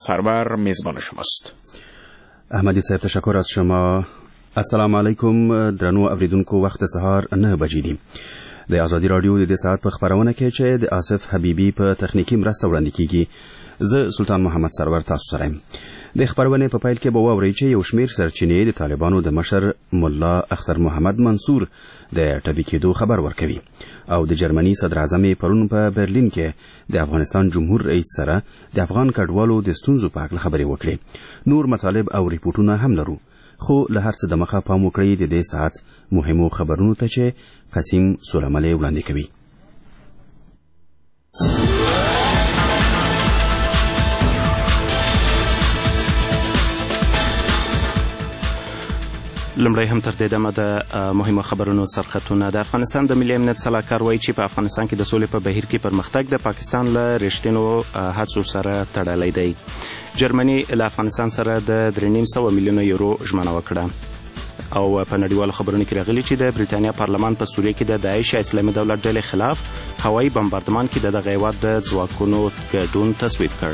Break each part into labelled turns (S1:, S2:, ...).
S1: سرور میزبان شماست.
S2: احمدی صاحب تشکر از شما. السلام علیکم درنو اوریدونکو، وخت سهار 9 بجې دي. د آزادی رادیو د دې ساعت په خبرونه کې چې د آصف حبیبي په تخنیکی مرسته وړاندې کیږي، زه سلطان محمد سرور تاسو سره یم. د خبرونه په پیل کې به واورئ چې یو شمیر سرچینې د طالبانو د مشر مولا اختر محمد منصور د ټپي کېدو خبر ورکوي او د جرمني صدر اعظم پرون په برلین کې د افغانستان جمهور رئیس سره د افغان کډوالو د ستونزو په اړه خبرې وکړي. نور مطالب او ریپورتونه هم لرو، خو له هر څه د مخه پام وکړئ د دې ساعت مهمو خبرونو ته چې قسیم سلیمانی وړاندې کوي.
S3: لمړی هم تر دې دمه د مهمو خبرونو سرخطونه. د افغانستان د ملي امنیت سلاکار وایي چې په افغانستان کې د سولې په بهیر کې پرمختګ د پاکستان له رښتینو هڅو سره تړلی دی. جرمني له افغانستان سره د 3.5 میلیونه یورو ژمنه وکړه. او په نړیوالو خبرونو کې راغلي چې د بریتانیا پارلمان په سوریه کې د داعش اسلامي دولت ډلې خلاف هوایي بمباردمان کې د دغه هیواد د ځواکونو ګډون تصویب کړ.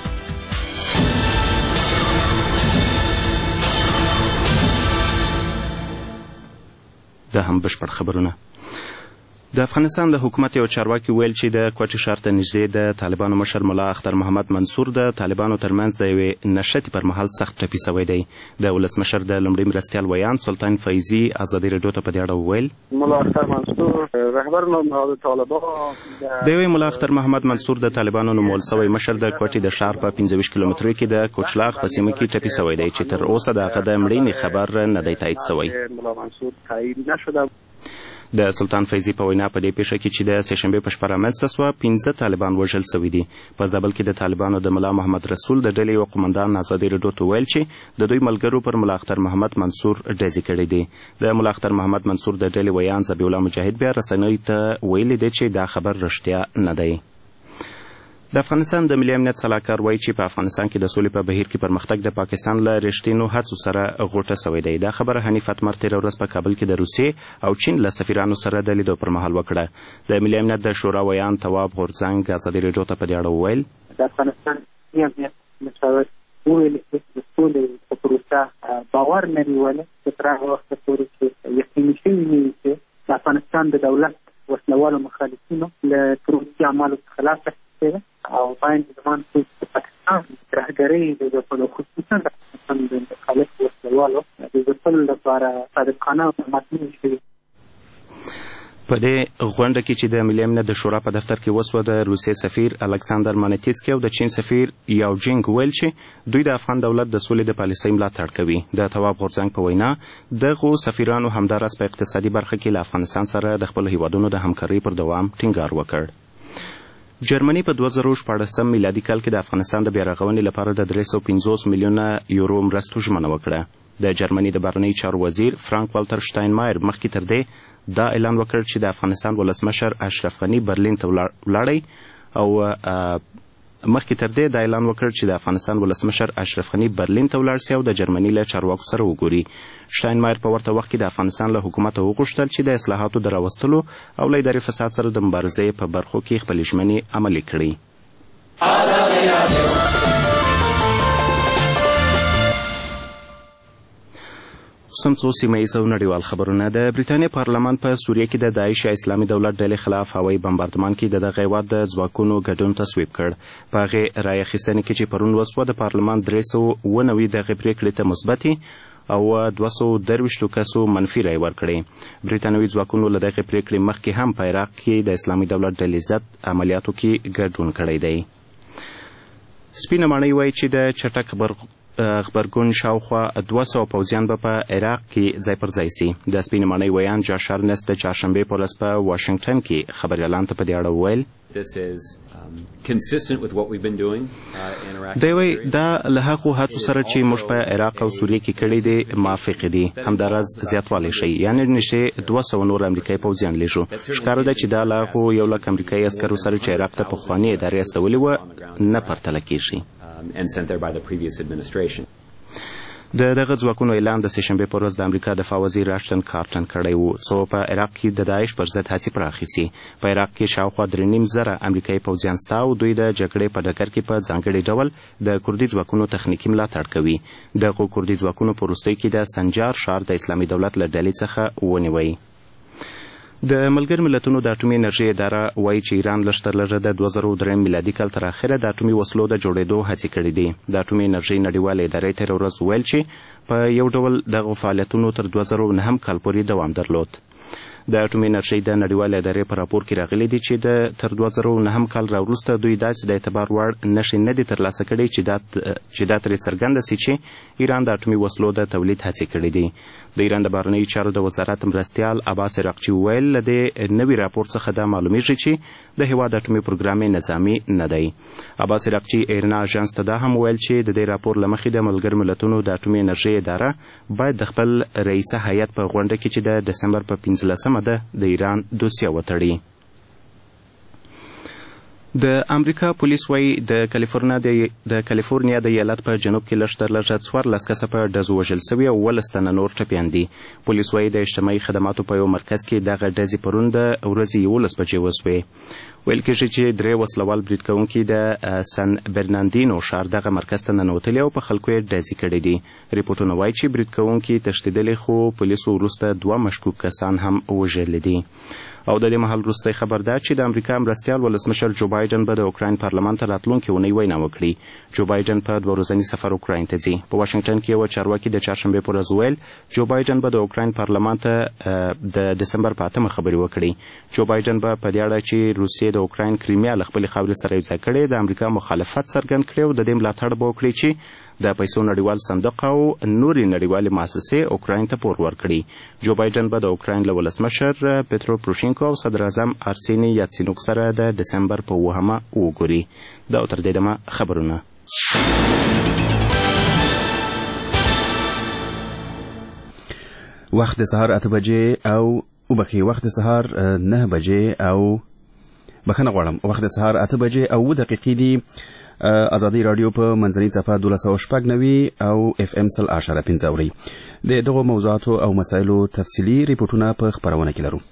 S3: دا هم بشپړ خبرونه. د افغانستان د حکومت یو چارواکي ویل چې د کوټې ښار ته نږدې د طالبانو مشر ملا اختر محمد منصور د طالبانو ترمنځ د یوې نښتې پر مهال سخت ټپي شوی دی. د ولسمشر د لومړي مرستیال ویان سلطان فیضي ازادي راډیو ته په دې اړه وویل
S4: ملا اختر منصور رهبر نهاد طالبان
S3: د یوې ملا اختر محمد منصور د طالبانو نومول شوی مشر د کوټې د ښار په 25 کیلومترۍ کې د کوچلاغ په سیمه کې ټپي شوی دی چې تر اوسه د هغه د مړینې خبر نه دی تایید شوی.
S4: ملا منصور تایید نشده.
S3: د سلطان فیضي په وینا په دې پیښه کې چې د سهشنبې په شپه رامنځته سوه 15 طالبان وژل شوي دي. په زابل کې د طالبانو د ملا محمد رسول د ډلې یو قومندان ازادي راډیو ته ویل چې د دوی ملګرو پر ملا اختر محمد منصور ډزې کړې دي. د ملا اختر محمد منصور د ډلې ویان ذبیح الله مجاهد بیا رسنیو ته ویلي دی چې دا خبر رښتیا نه دی. د افغانستان د ملي امنیت سلاکار وایي چې په افغانستان کې د سولې په بهیر کې پرمختګ د پاکستان له رښتینو هڅو سره غوټه شوی دی. دا خبره حنیف اتمر تېره ورځ په کابل کې د روسیې او چین له سفیرانو سره د لیدو پر مهال وکړه. د ملي امنیت د شورا ویان تواب غورځنګ ازادي راډیو ته په دې اړه وویل
S5: د افغانستان ملي امنیت مشاور وویل چې د سولې په پروسه باور نه نیولی چې تر هغه وخته پورې چې یقیني شوي نه وي چې د افغانستان د دولت وسلوالو مخالفینو له تروریستي اعمالو څخه لاس اخیستی او باید زمان چې د پاکستان ترهګرۍ د ځپلو خصوصا د افغانستان د مخالف وسلوالو د ځپلو لپاره صادقانه اقدامات نه وي شوي.
S3: په دې غونډه کې چې د ملي امنیت د شورا په دفتر کې وسوه د روسیې سفیر الکساندر مانیتسکي او د چین سفیر یاوجینګ ویل چې دوی د افغان دولت د سولې د پالیسۍ ملاتړ کوي. د تواب غورځنګ په وینا دغو سفیرانو همداراز په اقتصادي برخه کې له افغانستان سره د خپلو هیوادونو د همکارۍ پر دوام ټینګار وکړ. جرمني په 2014 میلادي کال کې د افغانستان د بیارغونې لپاره د 350 میلیونه یورو مرستو ژمنه وکړه. د جرمني د بهرنیو چارو وزیر فرانک والتر شتاینمایر مخکې تر دې دا اعلان وکړ چې د افغانستان ولسمشر اشرف غني برلین ته ولاړی او مخکې تر دې دا اعلان وکړ چې د افغانستان ولسمشر اشرف غني برلین ته ولاړ سي او د جرمني له چارواکو سره وګوري. شتاینمایر په ورته وخت کې د افغانستان له حکومته وغوښتل چې د اصلاحاتو د راوستلو او له اداري فساد سره د مبارزې په برخو کې خپلې ژمنې عملي کړي. څو سیمه ییز او نړیوال خبرونه. د بریتانیا پارلمان په سوریه کې د داعش اسلامي دولت ډلې خلاف هوایي بمباردمان کې د دغه هیواد د ځواکونو ګډون تصویب کړ. په هغې رایه اخیستنې کې چې پرون وسوه د پارلمان 390 دغې پرېکړې ته مثبتې او 223 کسو منفي رایې ورکړې. بریتانوي ځواکونو له دغې پرېکړې مخکې هم په عراق کې د اسلامي دولت ډلې ضد عملیاتو کې ګډون کړی دی. سپینه ماڼۍ وایي چې د چټک غبرګون شاوخوا 200 پوځیان به په عراق کې ځای پر ځای سي. د سپینې ماڼۍ ویان جاش ارنست د چهارشنبې په ورځ په واشنګټن کې خبریالانو ته په دې اړه وویل دی وایي دا له هغو هڅو سره چې موږ په عراق او سوریه کې کړي دي موافق دي. همداراز زیاتوالی شي یعنې نږدې 200 نور امریکایي پوځیان لېږو. ښکاره ده چې دا له هغو 100,000 امریکایي عسکرو سره چې عراق ته پخوانۍ ادارې استولې وه نه پرتله کېږي. دغه ځواکونو اعلان د سهشنبې په ورځ د امریکا دفاع وزیر اشټن کارټن کړی و څو په عراق کې د داعش پر ضد هڅې پراخې سي. په عراق کې شاوخوا 3.5 امریکایي پوځیان سته او دوی د جګړې په ډګر کې په ځانګړي ډول د کردي ځواکونو تخنیکي ملاتړ کوي. دغه کردي ځواکونو په وروستیو کې د سنجار ښار د اسلامي دولت له ډلې څخه ونیوی. د ملګرو ملتونو د اټومي انرژي اداره وایي چې ایران لږ تر لږه د 2003 میلادي کال تر اخره د اټومي وسلو د جوړېدو هڅې کړې دي. د اټومي انرژي نړیوالې ادارې تېره ورځ ویل چې په یو ډول دغو فعالیتونو تر 2009 کال پورې دوام درلود. د اټومي انرژي د نړیوالې ادارې په راپور کې راغلي دي چې تر 2009 کال راوروسته دوی داسې د اعتبار وړ نښې نه دي ترلاسه کړې چې دا ترې څرګنده سي چې ایران د اټومي وسلو د تولید هڅې کړې دي. د ایران د بهرنیو چارو د وزارت مرستیال عباس عراقچي وویل له دې نوي راپور څخه دا معلومیږي چې د هېواد اټومي پروګرام نظامي نه دی. عباس عراقچي ایرنا اژانس ته دا هم وویل چې د دې راپور له مخې د ملګرو ملتونو د اټومي انرژي اداره باید د خپل رئیسه هیئت په غونډه کې چې د ډسمبر په 15 ده د ایران دوسیه وتړي. د امریکا پولیس وایي د کالیفورنیا د ایالت په جنوب کې لږ تر لږه 14 کسه په ډزو وژل سوي او 18 تنه نور ټپیان دي. پولیس وایي د اجتماعي خدماتو په یو مرکز کې دغه ډزې پرون د ورځې 11 بجې وسوې. ویل کېږي چې 3 وسلوال برید کوونکي د سن برناندینو ښار دغه مرکز ته ننوتلي او په خلکو یې ډزې کړې دي. ریپورټونه وایي چې برید کوونکي تښتېدلي خو پولیسو وروسته 2 مشکوک کسان هم وژلي دي. او د دې مهال وروستی خبر ده چې د امریکا مرستیال ولسمشر جو بایډن به د اوکراین پارلمان ته راتلونکې اونۍ وینا وکړي. جو بایډن په 2 ورځني سفر اوکراین ته ځي. په واشنګټن کې یوه چارواکي د چهارشنبې په ورځ ویل جو بایډن به د اوکراین پارلمان ته د ډسمبر په 8 خبرې وکړي. جو بایډن به په دې اړه چې روسیې د اوکراین کریمیا له خپلې خاورې سره یوځای کړې د امریکا مخالفت څرګند کړي او د دې ملاتړ به وکړي چې د پیسو نړیوال صندوق او نورې نړیوالې مؤسسې اوکراین ته پور ورکړي. جو بایډن به د اوکراین له ولسمشر پترو پروشینکو او صدر اعظم ارسینی یاتسینوک سره د ډسمبر په 9 وګوري. دا تر دې دمه خبرونه.
S2: وخت د سهار 8 بجې او وخت د سهار 9 بجې او بخښنه غواړم وخت د سهار 8 بجې او 2 دقیقې دي. ازادي رادیو په منځنۍ صفحه 1290 او اف ام 100.5 اوري. د دغو موضوعاتو او مسایلو تفصیلي ریپورتونه په خبرونه کې لرو.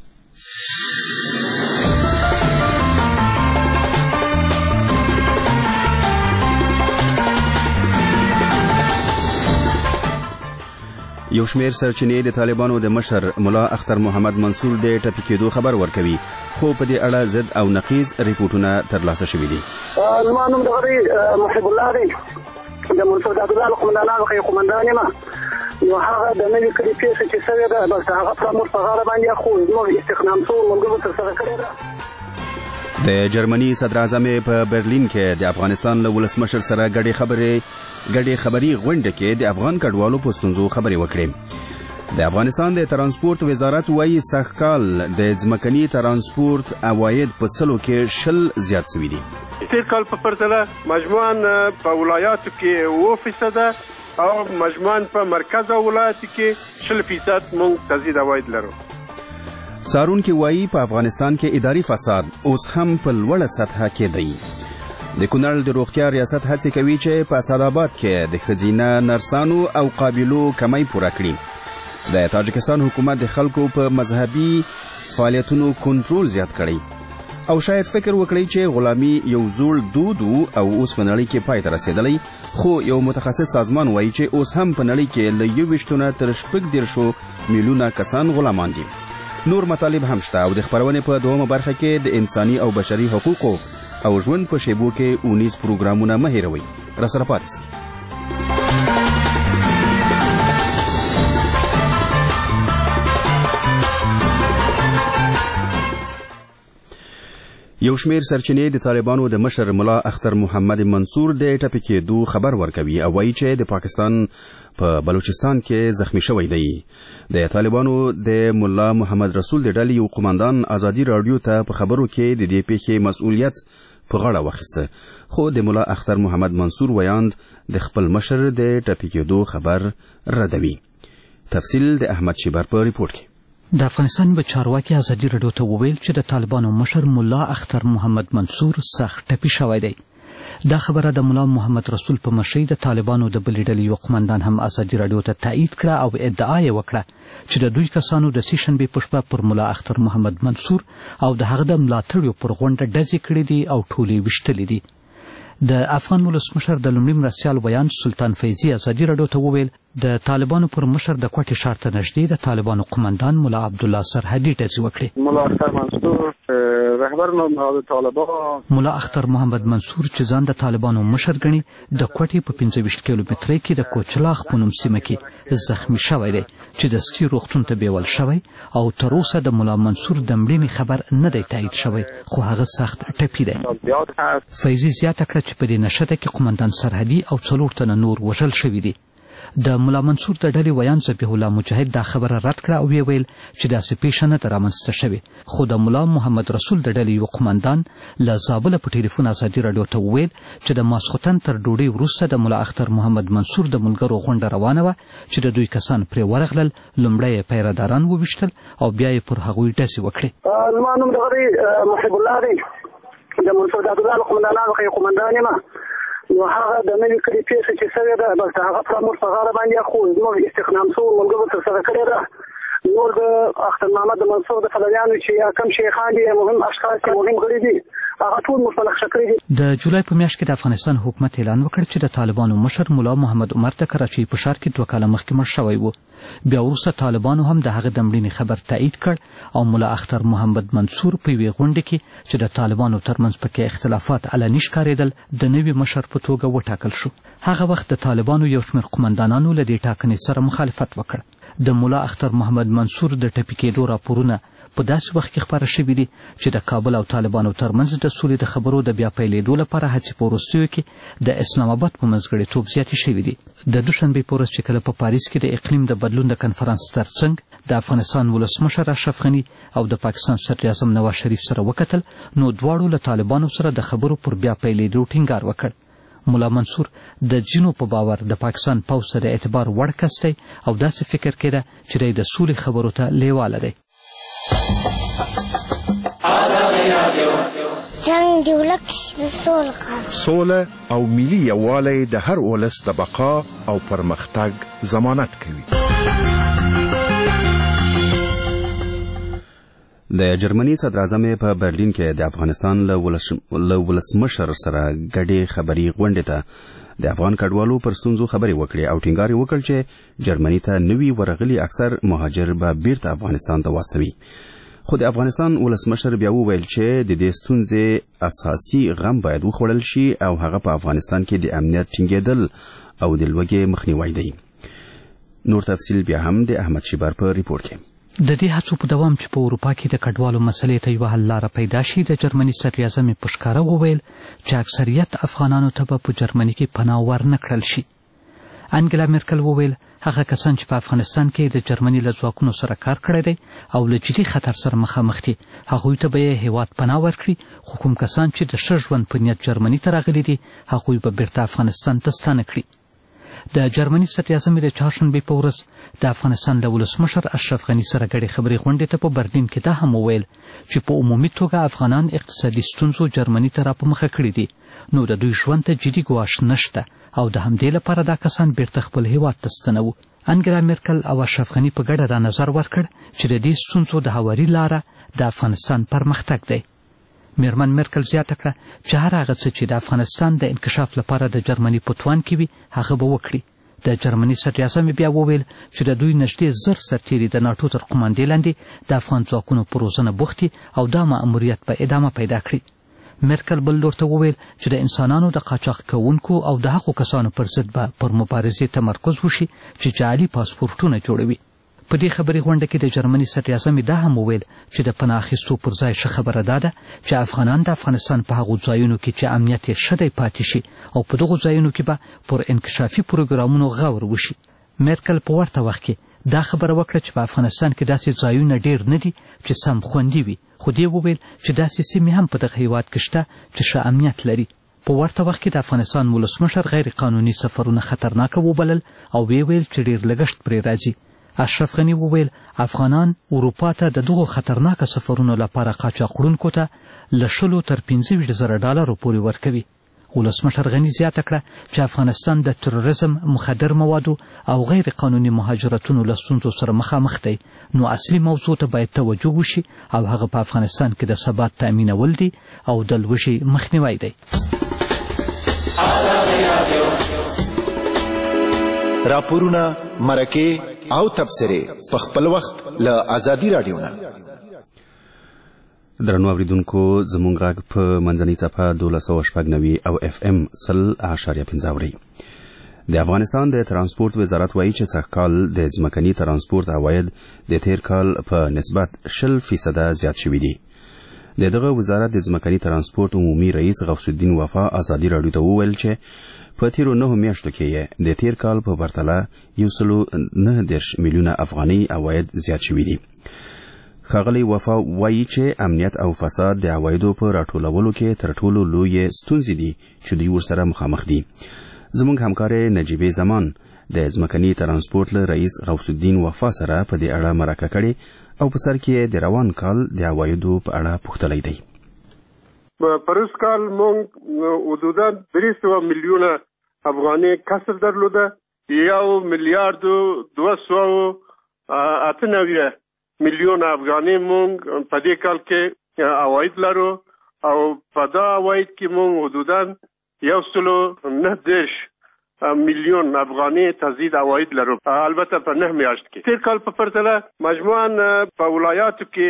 S2: یو شمیر سرچینې د طالبانو د مشر ملا اختر محمد منصور د ټپي کېدو خبر ورکوي خو په دې اړه ضد او نقیض ریپورتونه ترلاسه شوي دي.
S6: زما نوم دغه محب الله دی د منصور د عبدالله قمندانانو ښه قمندان یم. نو هغه د نوي کلي پیښه چې سوې ده بس هغه پر موږ په غاړه باندې خو زموږ استخدام شوو ملګرو ترسره کړې ده.
S2: د جرمني صدر اعظم په برلین کې د افغانستان له ولسمشر سره ګډې خبري غونډه کې د افغان کډوالو په ستونزو خبرې وکړې. د افغانستان د ترانسپورت وزارت وایي سږکال د ځمکني ترانسپورت عواید په 100 کې 10 زیات شوي دي.
S7: تیر کال په پرتله مجموعاً په ولایاتو کې 2% او مجموعاً په مرکز او ولایاتو کې 10% موږ تزید عواید لرو.
S2: څارونکي وایي په افغانستان کې اداري فساد اوس هم په لوړه سطحه کې دی. د کونړ د روغتیا ریاست هڅې کوي چې په اسداباد کې د ښځینه نرسانو او قابلو کمی پوره کړي. د تاجکستان حکومت د خلکو په مذهبي فعالیتونو کنټرول زیات کړی او شاید فکر وکړي چې غلامي یو زوړ دود او اوس په نړۍ کې پای ته رسېدلی، خو یو متخصص سازمان وایي چې اوس هم په نړۍ کې له 20 تر 14 میلیونه کسان غلامان دي. نور مطالب هم شته او د خبرونې په دومره برخه کې د انساني او بشري حقوقو او ژوند په شیبو کې 19 پروګرامونه مه هیروئ. راسره پاتې شئ. یو شمیر سرچینې د طالبانو د مشر ملا اختر محمد منصور د ټپي کېدو خبر ورکوي او وایي چې د پاکستان په بلوچستان کې زخمی شوی دی. د طالبانو د ملا محمد رسول د ډلې یو قماندان ازادي رادیو ته په خبرو کې د دې پیښې مسؤلیت په غاړه واخیسته، خو د ملا اختر محمد منصور ویاند د خپل مشر د ټپي کېدو خبر ردوي. تفصیل د احمد شیبر په ریپورت کې.
S8: د افغانستان به چارواکي ازادي رادیو ته وویل چې د طالبانو مشر ملا اختر محمد منصور سخت ټپي شوی دی. دا خبره د ملا محمد رسول په مشرۍ د طالبانو د بلې ډلې یو قمندان هم ازادي راډیو ته تایید کړه او ادعا یې وکړه چې د دوی کسانو د سې شنبې په شپه پر ملا اختر محمد منصور او د هغه د ملاتړیو پر غونډه ډزې کړې دي او ټولې ویشتلې دي. د افغان ولسمشر د لومړي مرستیال ویان سلطان فیضي ازادي راډیو ته وویل د طالبانو پر مشر د کوټې ښار ته نږدې د طالبانو قمندان ملا عبدالله سرحدي ډزې وکړې.
S4: ملا اختر منصور رهبر نهاد طالبان
S8: ملا اختر محمد منصور چې ځان د طالبانو مشر ګڼي د کوټې په 25 کیلومترۍ کې د کوچلاغ په نوم سیمه کې زخمی شوی دی چې د سټي روغتون ته بیول شوی او تر اوسه د ملا منصور د مړینې خبر نه دی تایید شوی خو هغه سخت ټپي دی. فیضي زیاته کړه چې په دې نښته کې قمندان سرحدي او 4 تنه نور وژل شوي دي. د ملا منصور د ډلې ویان ذبیح الله مجاهد دا خبره رد کړه او ویل چې داسې پیښه نه ده رامنځته شوې، خو د ملا محمد رسول د ډلې یو قمندان له زابله په ټلیفون ازادي راډیو ته وویل چې د ماسخوتن تر ډوډۍ وروسته د ملا اختر محمد منصور د ملګرو غونډه روانه وه چې د دوی کسان پرې ورغلل، لومړی یې پیرهداران وویشتل او بیا یې پر هغوی ډزې وکړې.
S6: زما نوم دغه دی محب الله دی، د منصور عبدالله له قمندانانو ښه قمندان یم. نو هغه د نوې کړې پیښه چې شوې ده بس هغه پر موږ په غاړه باندې خو زموږ استخدام شوو ملګرو ترسره کړې ده. نور د اختر محمد منصور د پلویانو چې یا کم شیخان دي مهم اشخاص دي مهم غړي دي هغه ټول موږ په نقشه کړي دي.
S8: د جولای په میاشت کې د افغانستان حکومت اعلان وکړ چې د طالبانو مشر ملا محمد عمر د کراچۍ په ښار کې 2 کاله مخکې مړ شوی و. بیا وروسته طالبانو هم د هغه د مړینې خبر تایید کړ او ملا اختر محمد منصور په یوې غونډه کې چې د طالبانو ترمنځ پکې اختلافات علني ښکارېدل د نوي مشر په توګه وټاکل شو. هغه وخت د طالبانو یو شمېر قمندانانو له دې ټاکنې سره مخالفت وکړ. د ملا اختر محمد منصور د ټپي کېدو راپورونه په داسې وخت کې خپاره شوي دي چې د کابل او طالبانو ترمنځ د سولې د خبرو د بیا پیلېدو لپاره هڅې په وروستیو کې د اسلام آباد په منځګړیتوب زیاتې شوي دي. د دوشنبې په ورځ چې کله په پاریس کې د اقلیم د بدلون د کنفرانس ترڅنګ د افغانستان ولسمشر اشرف غني او د پاکستان صدراعظم نواز شریف سره وکتل نو دواړو له طالبانو سره د خبرو پر بیا پیلېدو ټینګار وکړ. ملا منصور د ځینو په باور د پاکستان پوځ د اعتبار وړ کس دی او داسې فکر کېده چې دی د سولې خبرو ته لیواله دی.
S9: جنګ دی ولک
S1: سوله او ملي یووالی د هر ولس د بقا او پرمختګ ضمانت کوي.
S2: د جرمني صدراعظم په برلین کې د افغانستان له ولسمشر سره ګډې خبري غونډې ته د افغان کډوالو پر ستونزو خبرې وکړې او ټینګار یې وکړ چې جرمني ته نوي ورغلي اکثر مهاجر به بیرته افغانستان ته واستوي. خو د افغانستان ولسمشر بیا وویل چې د دې ستونزې اساسي غم باید وخوړل شي او هغه په افغانستان کې د امنیت ټینګېدل او د لوږې مخنیوی دی. نور تفصیل بیا هم د احمد شیبر په ریپورت کې.
S8: د دې هڅو په دوام چې په اروپا کې د کډوالو مسلې ته یوه حل لاره پیدا شي د جرمني صدراعظم په ښکاره وویل چې اکثریت افغانانو ته به په جرمني کې پناه ورنه کړل شي. انګلا مرکل وویل هغه کسان چې په افغانستان کې د جرمني له ځواکونو سره کار کړی دی او له جدي خطر سره مخامخ دي هغوی ته به یې هیواد پناه ورکړي، خو کوم کسان چې د ښه ژوند په نیت جرمني ته راغلي دي هغوی به بیرته افغانستان ته ستانه کړي. د جرمني صدراعظم د چهارشنبې په ورځ د افغانستان د ولسمشر اشرف غني سره ګډې خبرې غونډې ته په برلین کې دا هم وویل چې په عمومي توګه افغانان اقتصادي ستونزو جرمني ته را په مخه کړي دي، نو د دوی ژوند ته جدي ګواښ نشته او د همدې لپاره دا کسان بیرته خپل هیواد ته ستنوو. انګلا مرکل او اشرف غني په ګډه دا نظر ورکړ چې د دې ستونزو د هواري لاره د افغانستان پرمختګ دی. میرمن مرکل زیاته کړه چې هر هغه څه چې د افغانستان د انکشاف لپاره د جرمني په توان کې وي هغه به وکړي. د جرمني صدراعظم بیا وویل چې د دوی نږدې 1000 سرتیري د ناټو تر قماندې لاندې د افغان ځواکونو په روزنه بوخت دي او دا مأموریت به ادامه پیدا کړي. مرکل بل لور ته وویل چې د انسانانو د قاچاق کوونکو او د هغو کسانو پر ضد به پر مبارزې تمرکز وشي چې جعلي پاسپورټونه جوړوي. په دې خبري غونډه کې د جرمني صدراعظم دا هم وویل چې د پناه اخیستو پر ځای ښه خبره دا ده چې افغانان د افغانستان په هغو ځایونو کې چې امنیت یې ښه دی پاتې شي او په دغو ځایونو کې به پر انکشافي پروګرامونو غور وشي. مرکل په ورته وخت کې دا خبره وکړه چې په افغانستان کې داسې ځایونه ډېر نه دي چې سم خوندي وي، خو دې وویل چې داسې سیمې هم په دغه هیواد کې شته چې ښه امنیت لري. په ورته وخت کې د افغانستان ولسمشر غیر قانوني سفرونه خطرناکه وبلل او ویل چې ډېر لګښت پرې راځي. اشرف غني وویل افغانان اروپا ته د دغو خطرناکه سفرونو لپاره قاچاق وړونکو ته له 10 تر 15,000 ډالرو پورې ورکوي. ولسمشر غني زیاته کړه چې افغانستان د تروریزم، مخدر موادو او غیر قانوني مهاجرتونو له ستونزو سره مخامخ دی، نو اصلي موضوع ته باید توجه وشي او هغه په افغانستان کې د ثبات تأمینول دي او د لوږې مخنیوی دی.
S9: راپورونه، مرکې او تبصرې په خپل وخت له آزادي رادیو نه.
S2: درنو اوریدونکو، زموږ غږ په منځنۍ څپه 1290 او FM 100.5 د افغانستان د ترانسپورت وزارت وایي چې سږکال د ځمکني ترانسپورت عواید د تیر کال په نسبت 20% زیات شوي دي. د دغه وزارت د ځمکني ترانسپورت عمومي رئیس غوث الدین وفا آزادي رادیو ته وویل چې په تیرو 9 میاشتو کې د تیر کال په پرتله 1.9 میلیونه افغاني عواید زیات شوي دي. ښاغلی وفا وایي چې امنیت او فساد د عوایدو په راټولولو کې تر ټولو لویې ستونزې دي چې دوی ورسره مخامخ دي. زموږ همکار نجیبې زمان د ځمکني ترانسپورت له رئیس غوث الدین وفا سره په دې اړه مرکه کړې او په سر کې د روان کال د عوایدو په اړه پوښتلی دی.
S7: پروس کال مونږ حدودا 300 میلیونه افغاني کسب درلوده، 1.298 میلیونه افغاني مونږ په دې کال کې عواید لرو او په دا عواید کې مونږ حدودا 1.9 میلیون افغاني تزيد عواید لرو، البته په 9 میاشت کې. تیر کال په پرتله مجموعاً په ولایاتو کې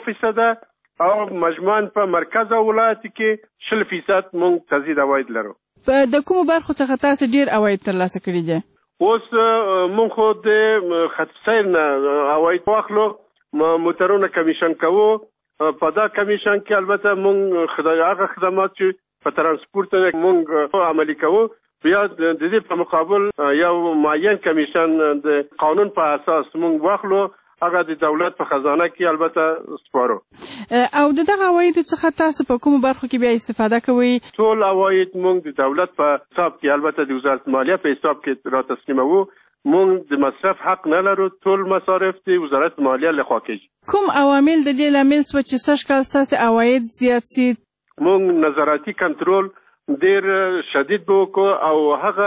S7: 2% او مجموعاً په مرکز او ولایت کې 20% مونږ تزيد عواید لرو.
S10: د کومو برخو څخه تاسو ډیر عواید ترلاسه کړي دي؟
S7: اوس مونږ خو د خطسیر نه عواید واخلو، موټرونه کمیشن کوو. په دا کمیشن کې البته مونږ هغه خدمات چې په ترانسپورت مونږ عملي کوو، بیا د دې په مقابل یو معین کمیشن د قانون په اساس مونږ واخلو، هغه د دولت په خزانه کې البته سپارو.
S10: او دغه عوایدو څخه تاسو په کومو برخو کې بیا استفاده کوئ؟
S7: ټول عواید مونږ د دولت په حساب کې، البته د وزارت مالیه په حساب کې را تسلیموو. مونږ د مصرف حق نه لرو، ټول مصارف د وزارت مالیه لخوا کېږي.
S10: کوم عوامل د دې لامل شو چې سږکال ستاسو عواید زیات سي؟
S7: مونږ نظارتي کنټرول ډېر شدید وکړو او هغه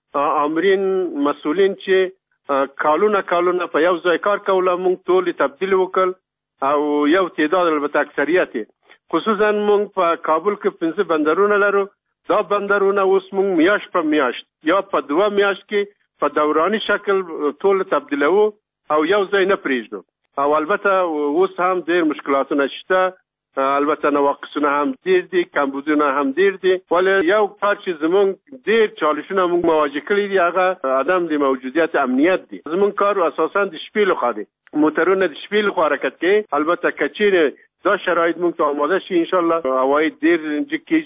S7: آمرین مسؤلین چې کالونه په یو ځای کار کوله مونږ ټول تبدیل وکړ او یو تعداد البته اکثریت خصوصا مونږ په کابل کې 5 بندرونه لرو. دا بندرونه اوس مونږ میاشت په میاشت یا په 2 میاشت کې په دوراني شکل ټول تبدیلو او یو ځای نه پریږدو. او البته اوس هم ډېر مشکلاتونه شته، البته نواقصونه هم ډېر دي، کمبودونه هم ډېر دي، ولی یو کار چې زمونږ ډېر چالشونه مونږ مواجه کړي دي هغه عدم د موجودیت امنیت دي. زمونږ کار اساسا د شپې لخوا دی، موټرونه د شپې لخوا حرکت کوي. البته کچېرې دا شرایط مونږ ته آماده شي انشاءالله عواید ډېر کېږي.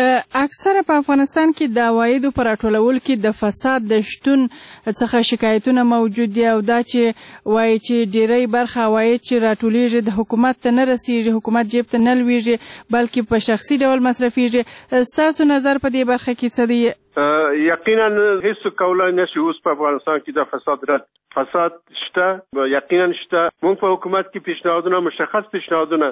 S10: اکثره په افغانستان کې د عوایدو په راټولولو کې د فساد د شتون څخه شکایتونه موجود دي او دا چې وایي چې ډېری برخه عواید چې راټولیږي د حکومت ته نه رسیږي، حکومت جیب ته نه لویږي بلکې په شخصي ډول مصرفیږي. ستاسو نظر په دې برخه کې څه دی؟
S7: یقینا هیڅ کولای نشي اوس په افغانستان کې د فساد شته، یقینا شته. مونږ په حکومت کې پیشنهادونه، مشخص پیشنهادونه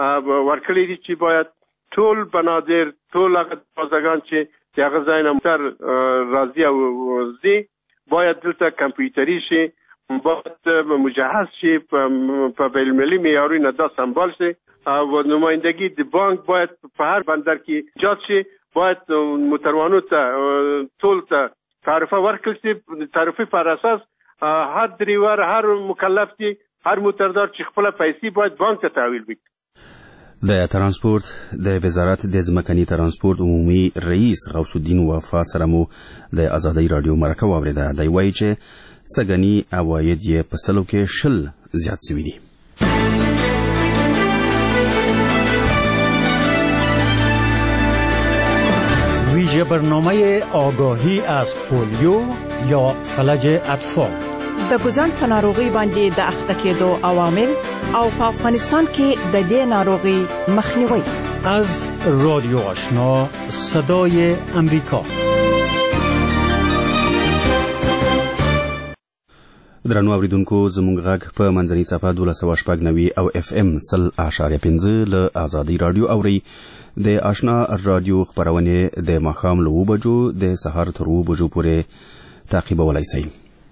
S7: ورکړي دي چې باید ټول بنادر، ټول هغه بازرګان چې هغه ځای نه موټر راځي او ځي باید دلته کمپیوټري شي، باید مجهز شي، په بین‌المللي معیارونو دا سمبال شي او نمایندګي د بانک باید په هر بندر کې ایجاد شي. باید موټروانو ته ټول ته تعرفه ورکړل شي. تعرفې پر اساس هر دریور، هر مکلف چې هر موټردار چې خپل پیسې باید بانک ته تحویل کړي.
S2: د ترانسپورت د وزارت د ځمکني ترانسپورت عمومي رئیس غوث الدین وفا سره مو د آزادۍ رادیو مرکه واورېده. دی وایي چې سږني عواید یې په 100 کې 20 زیات شوي دي.
S11: ویژه برنامه آگاهی از پولیو یا فلج اطفال
S12: د ګوزن په ناروغي باندې د اخته کېدو عوامل او په افغانستان کې د دې ناروغي مخنیوي.
S11: از رادیو آشنا صدای امریکا.
S2: درنو اوریدونکو زموږ غږ په منځنۍ صفحه 1290 او اف ام 100.5 له آزادي رادیو اوري د آشنا رادیو خبرونه د ماښام له 2 بجو د سهار تر 2 بجو پورې تعقیبولای شئ.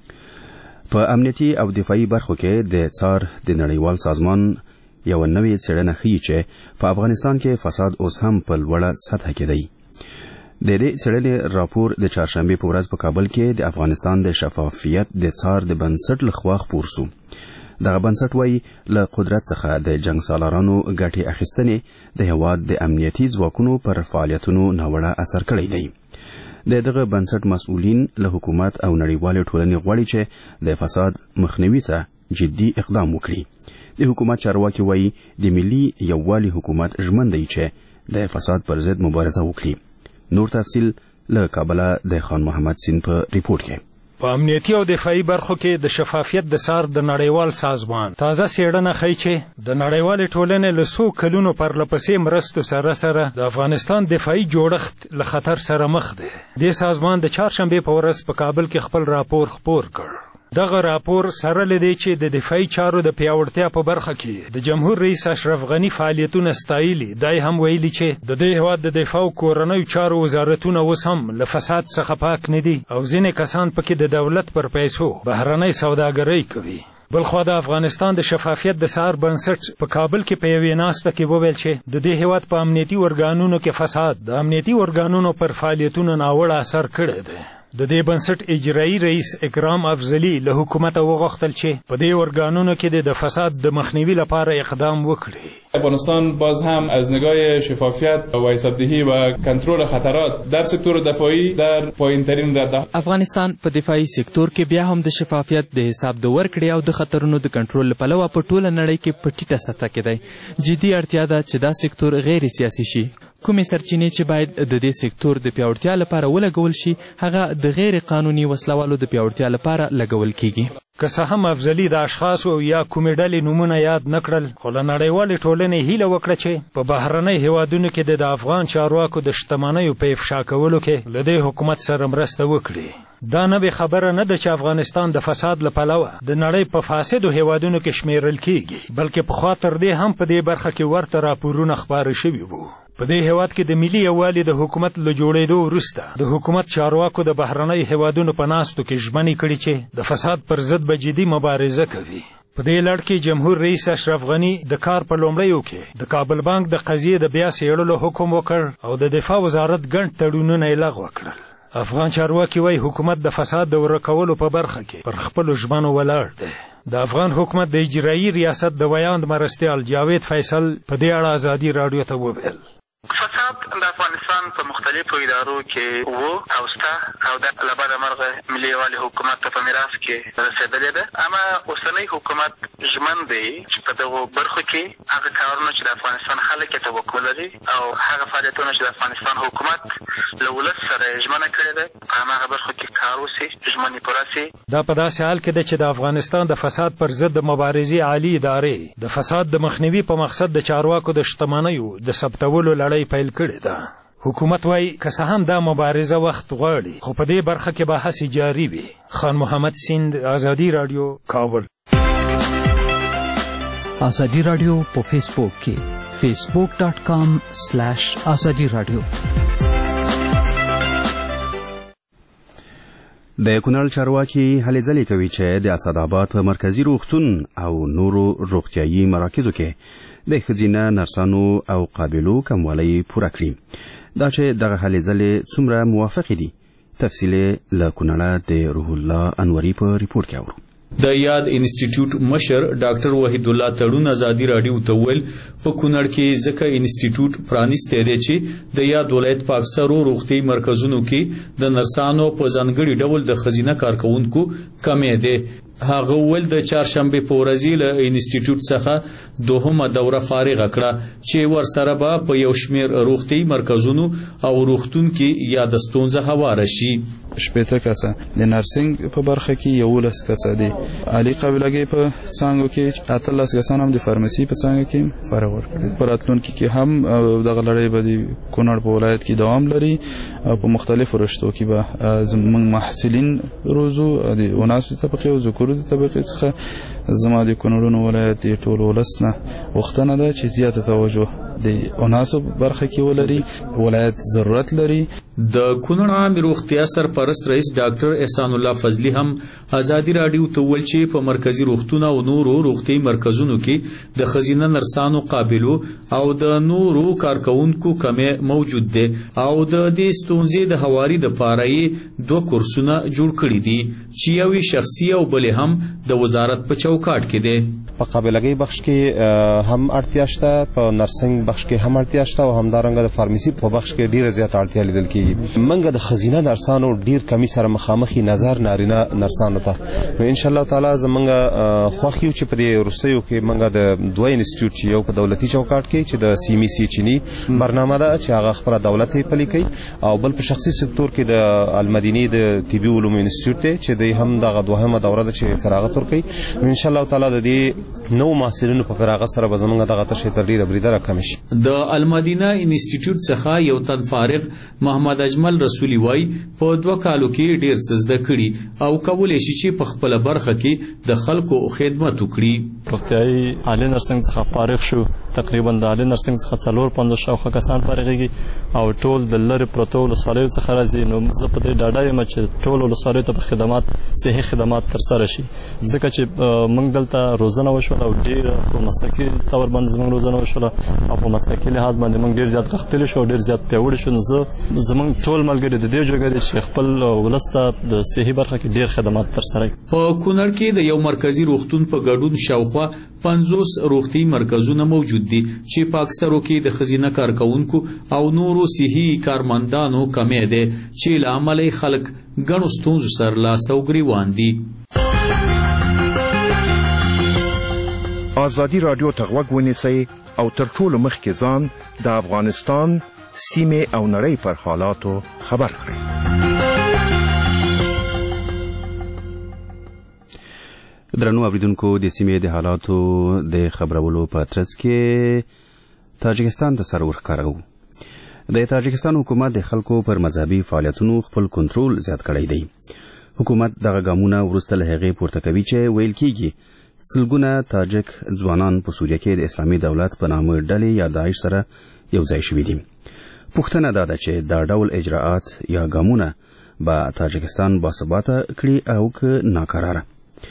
S2: په امنیتي او دفاعي برخو کې د څار د نړیوال سازمان یو نوې څېړنه ښیي چې په افغانستان کې فساد اوس هم په لوړه سطح کې دی. د دې څېړنې راپور د چهارشنبې په ورځ په کابل کې د افغانستان د شفافیت د څار د بنسټ لخوا خپور شو. دغه بنسټ وایي له قدرت څخه د جنګ سالارانو ګټې اخیستنې د هېواد د امنیتي ځواکونو پر فعالیتونو ناوړه اثر کړی دی. دغه بنسټ مسؤلین له حکومت او نړیوالې ټولنې غواړي چې د فساد مخنیوي ته جدي اقدام وکړي. د حکومت چارواکي وایي د ملي یووالي حکومت ژمن دی چې د فساد پر ضد مبارزه وکړي. نور تفصیل له کابل د خان محمد سین په ریپورت کې.
S13: په امنیتي او دفاعي برخو کې د شفافیت د څار د نړیوال سازمان تازه څېړنه ښیي چې د نړیوالې ټولنې له څو کلونو پرلپسې مرستو سره د افغانستان دفاعي جوړښت له خطر سره مخ دی. دې سازمان د چهارشنبې په ورځ په کابل کې خپل راپور خپور کړ. دغه راپور سره لدی چې د دفاعي چارو د پیاوړتیا په برخه کې د جمهور رئیس اشرف غنی فعالیتونه ستایلي. دای هم ویلي چې د دې هېواد د دفاع او کورنیو چارو وزارتونه اوس هم له فساد څخه پاک نه دي او ځینې کسان پکې د دولت پر پیسو بهرنۍ سوداګرۍ کوي. بلخوا د افغانستان د شفافیت د څار بنسټ په کابل کې په یوې ناسته کې وویل چې د دې هېواد په امنیتي ارګانونو کې فساد د امنیتي ارګانونو پر فعالیتونو ناوړه اثر کړی دی. د دې بنسټ اجرایي رئیس اکرام افضلي له حکومت وغوښتل چې په دې ارګانونو کې د فساد د مخنیوي لپاره اقدام وکړي.
S14: افغانستان باز هم از نگاه شفافیت و حسابدهی و کنترل خطرات در سکتور دفاعی در پایین‌ترین رده.
S15: افغانستان په دفاعي سکتور کې بیا هم د شفافیت د حساب د ورکړې او د خطرونو د کنټرول لپاره په ټوله نړۍ کې په ټیټه سطح کې دی. جدي اړتیا ده چې دا سکتور غیر سیاسي شي. کومې سرچینې چې باید د دې سکتور د پیاوړتیا لپاره ولګول شي هغه د غیر قانوني وسلوالو د پیاوړتیا لپاره لګول کیږي.
S13: که څه هم افضلي د اشخاصو یا کومې ډلې نومونه یاد نه کړل، خو له نړیوالې ټولنې هیله وکړه چې په بهرنۍ هېوادونو کې د افغان چارواکو د شتمنیو په افشا کولو کې له دې حکومت سره مرسته وکړي. دا نوې خبره نه ده چې افغانستان د فساد له پلوه د نړۍ په فاسدو هېوادونو کې شمیرل کیږي، بلکې پخوا تر دې هم په دې برخه کې ورته راپورونه خپاره شوي وو. په دې هېواد کې د ملي یووالي د حکومت له جوړېدو وروسته د حکومت چارواکو د بهرنۍ هېوادونو په ناستو کې ژمنې کړي چې د فساد پر ضد به جدي مبارزه کوي. په دې لړ کې جمهور رئیس اشرف غنی د کار په لومړیو کې د کابل بانک د قضیې د بیا څېړلو حکم وکړ او د دفاع وزارت ګڼ تړونونه یې لغوه کړل. افغان چارواکي وایي حکومت د فساد د ورکولو په برخه کې پر خپلو ژمنو ولاړ دی. د افغان حکومت د اجرایي ریاست د ویاند مرستیال جاوید فیصل په دې اړه ازادي راډیو ته وویل:
S16: فساد د افغانستان په مختلفو ادارو کې وو او شته او د لبد مرغه ملي یووالي حکومت ته په میراث کې رسېدلې ده. اما اوسنی حکومت ژمن دی چې په دغو برخو کې هغه کارونه چې د افغانستان خلک یې توقع لري او هغه فعالیتونه چې د افغانستان حکومت له ولس سره ژمنه کړې ده په هماغه برخو کې کار وسي، ژمنې پوره سي.
S13: دا په داسې حال کې ده چې د افغانستان د فساد پر ضد د مبارزې عالي ادارې د فساد د مخنیوي په مقصد د چارواکو د شتمنیو د ثبتولو لړۍ پیل کړې ده. حکومت وایي که څه هم دا مبارزه وخت غواړي خو په دې برخه کې به هڅې جاري وي. خان محمد سیند، ازادي راډیو، کابل.
S8: ازادي راډیو په فیسبوک کې facebook.com/ازادي راډیو.
S2: د کونړ چارواکي هلې ځلې کوي چې د اسداباد په مرکزي روغتون او نورو روغتیايي مراکزو کې د ښځینه نرسانو او قابلو کموالی پوره کړي. دا چې دغه هلې ځلې څومره موافقې دي تفصیل له کونړه د روح الله انوري په ریپورت کې اورو.
S17: د یاد انسټیټیوټ مشر ډاکټر وحید الله تړون ازادي راډیو ته ویل په کونړ کې ځکه انسټیټیوټ پرانیستی دی چې د یاد ولایت په اکثرو روغتي مرکزونو کې د نرسانو په ځانګړي ډول د ښځینه کارکوونکو کمې دی. هغه ول د چهارشنبه په ورځ له انسټیټیوټ څخه دوهمه دوره فارغ کړه چې ورسره به په یو شمېر روغتي مرکزونو او روغتون کې یاد ستونزه هواره شي.
S18: شپېته کسه، د نرسنګ په برخه کې 11 کسه دي، عالی قابلګۍ په څانګو کې 18 کسان هم د فارمسي په څانګه کې فارغ ورکړي. په راتلونکي کې هم دغه لړۍ به د کونړ په ولایت کې دوام لري او په مختلفو رشتو کې به زموږ محصلین روزو د 19 طبقې او ذکورو د طبقې څخه. زما د کونړونو ولایت د ټول ولس نه غوښتنه ده چې زیاته توجه د 19 برخه کې ولري. ولایت ضرورت لري.
S17: د کونړ عامه روغتیا سرپرست رئیس ډاکټر احسان الله فضلی هم ازادي رادیو ته ویل چې په مرکزی روغتون او نورو روغتي مرکزونو کې د خزینه نرسانو قابلو او د نورو کارکونکو کمی موجود دي او د دې ستونزې د هواري د پاره 2 کورسونه جوړ کړي دي چې یو شخصي او بل هم د وزارت په چوکاټ کې دي.
S19: په قابلګۍ بخش کې هم اړتیا شته، په نرسنګ بخش کې هم اړتیا شته او همدارنګه د فارمیسي په بخش کې ډیره زیات اړتیا لیدل کیږي. منګه د خزینه نرسانو ډیر کمی سره مخامخي نظر نارینه نرسانو ته نو ان شاء الله تعالی زمونږ خوښیو چې په دې روسیو کې منګه د 2 انسټیټیوټ یو په دولتي چوکاټ کې چې د سیمي سی چینی برنامه ده چې هغه خپل دولت پلي کوي او بل په شخصي سکتور کې د المدینی د طبي علوم انسټیټیوټ ته چې د هم دغه دوهمه دوره ده چې فراغت ورکوي. ان شاء الله تعالی د دې نو محصلینو په فراغت سره به زمونږ دغه تشه تر ډیره بریده راکم شي.
S17: د المدینه انسټیټیوټ څخه یو تن فارغ محمد اجمل رسولی وای په 2 کالو کې ډیر څه زده کړي او کولای شي چې په خپل برخه کې د خلکو خدمت وکړي.
S20: روغتیايي عالی نرسنګ څخه فارغ شو، تقریبا د عالی نرسنګ څخه 450 شاوخوا کسان فارغيږي او ټول د لری پروتو ولسوالیو څخه راځي. نو زه په دې ډاډه یم چې ټول ولسوالیو ته خدمات صحي خدمات تر سره شي، ځکه چې موږ دلته روزنه وشول او ډیر په مسلکي تور باندې زموږ روزنه وشول او په مسلکي لحاظ باندې موږ ډیر زیات غښتلي شو، ډیر زیات پیوړ شو. نو زموږ ټول ملګري د دې جوګه دي چې خپل ولسته د صحي برخه کې ډیر خدمات تر سره کوي.
S17: په کونړ کې د یو مرکزی روغتون په ګډون شاوخوا 50 روغتي مرکزونه موجود دي چې په اکثرو کې د خزینه کارکونکو او نورو صحي کارمندانو کمی ده چې لامل خلک ګڼو ستونزو سره لاس او ګریوان دي.
S1: آزادی رادیو ته غوږ ونیسئ او تر ټولو مخکې ځان د افغانستان سیمې او نړۍ پر حالاتو خبر کړئ.
S2: درنو اوریدونکو، د سیمې د حالاتو د خبرولو په ترڅ کې تاجکستان ته سر ورښکاره و. د تاجکستان حکومت د خلکو پر مذهبي فعالیتونو خپل کنټرول زیات کړی دی. حکومت دغه ګامونه وروسته له هغې پورته کوي چې ویل کیږي سلګونه تاجک ځوانان په سوریه کې د اسلامي دولت په نامه ډلې یا داعش سره یو ځای شوي دي. پوښتنه دا ده چې دا ډول اجراءات یا ګامونه به تاجکستان باثباته کړي او که ناکراره.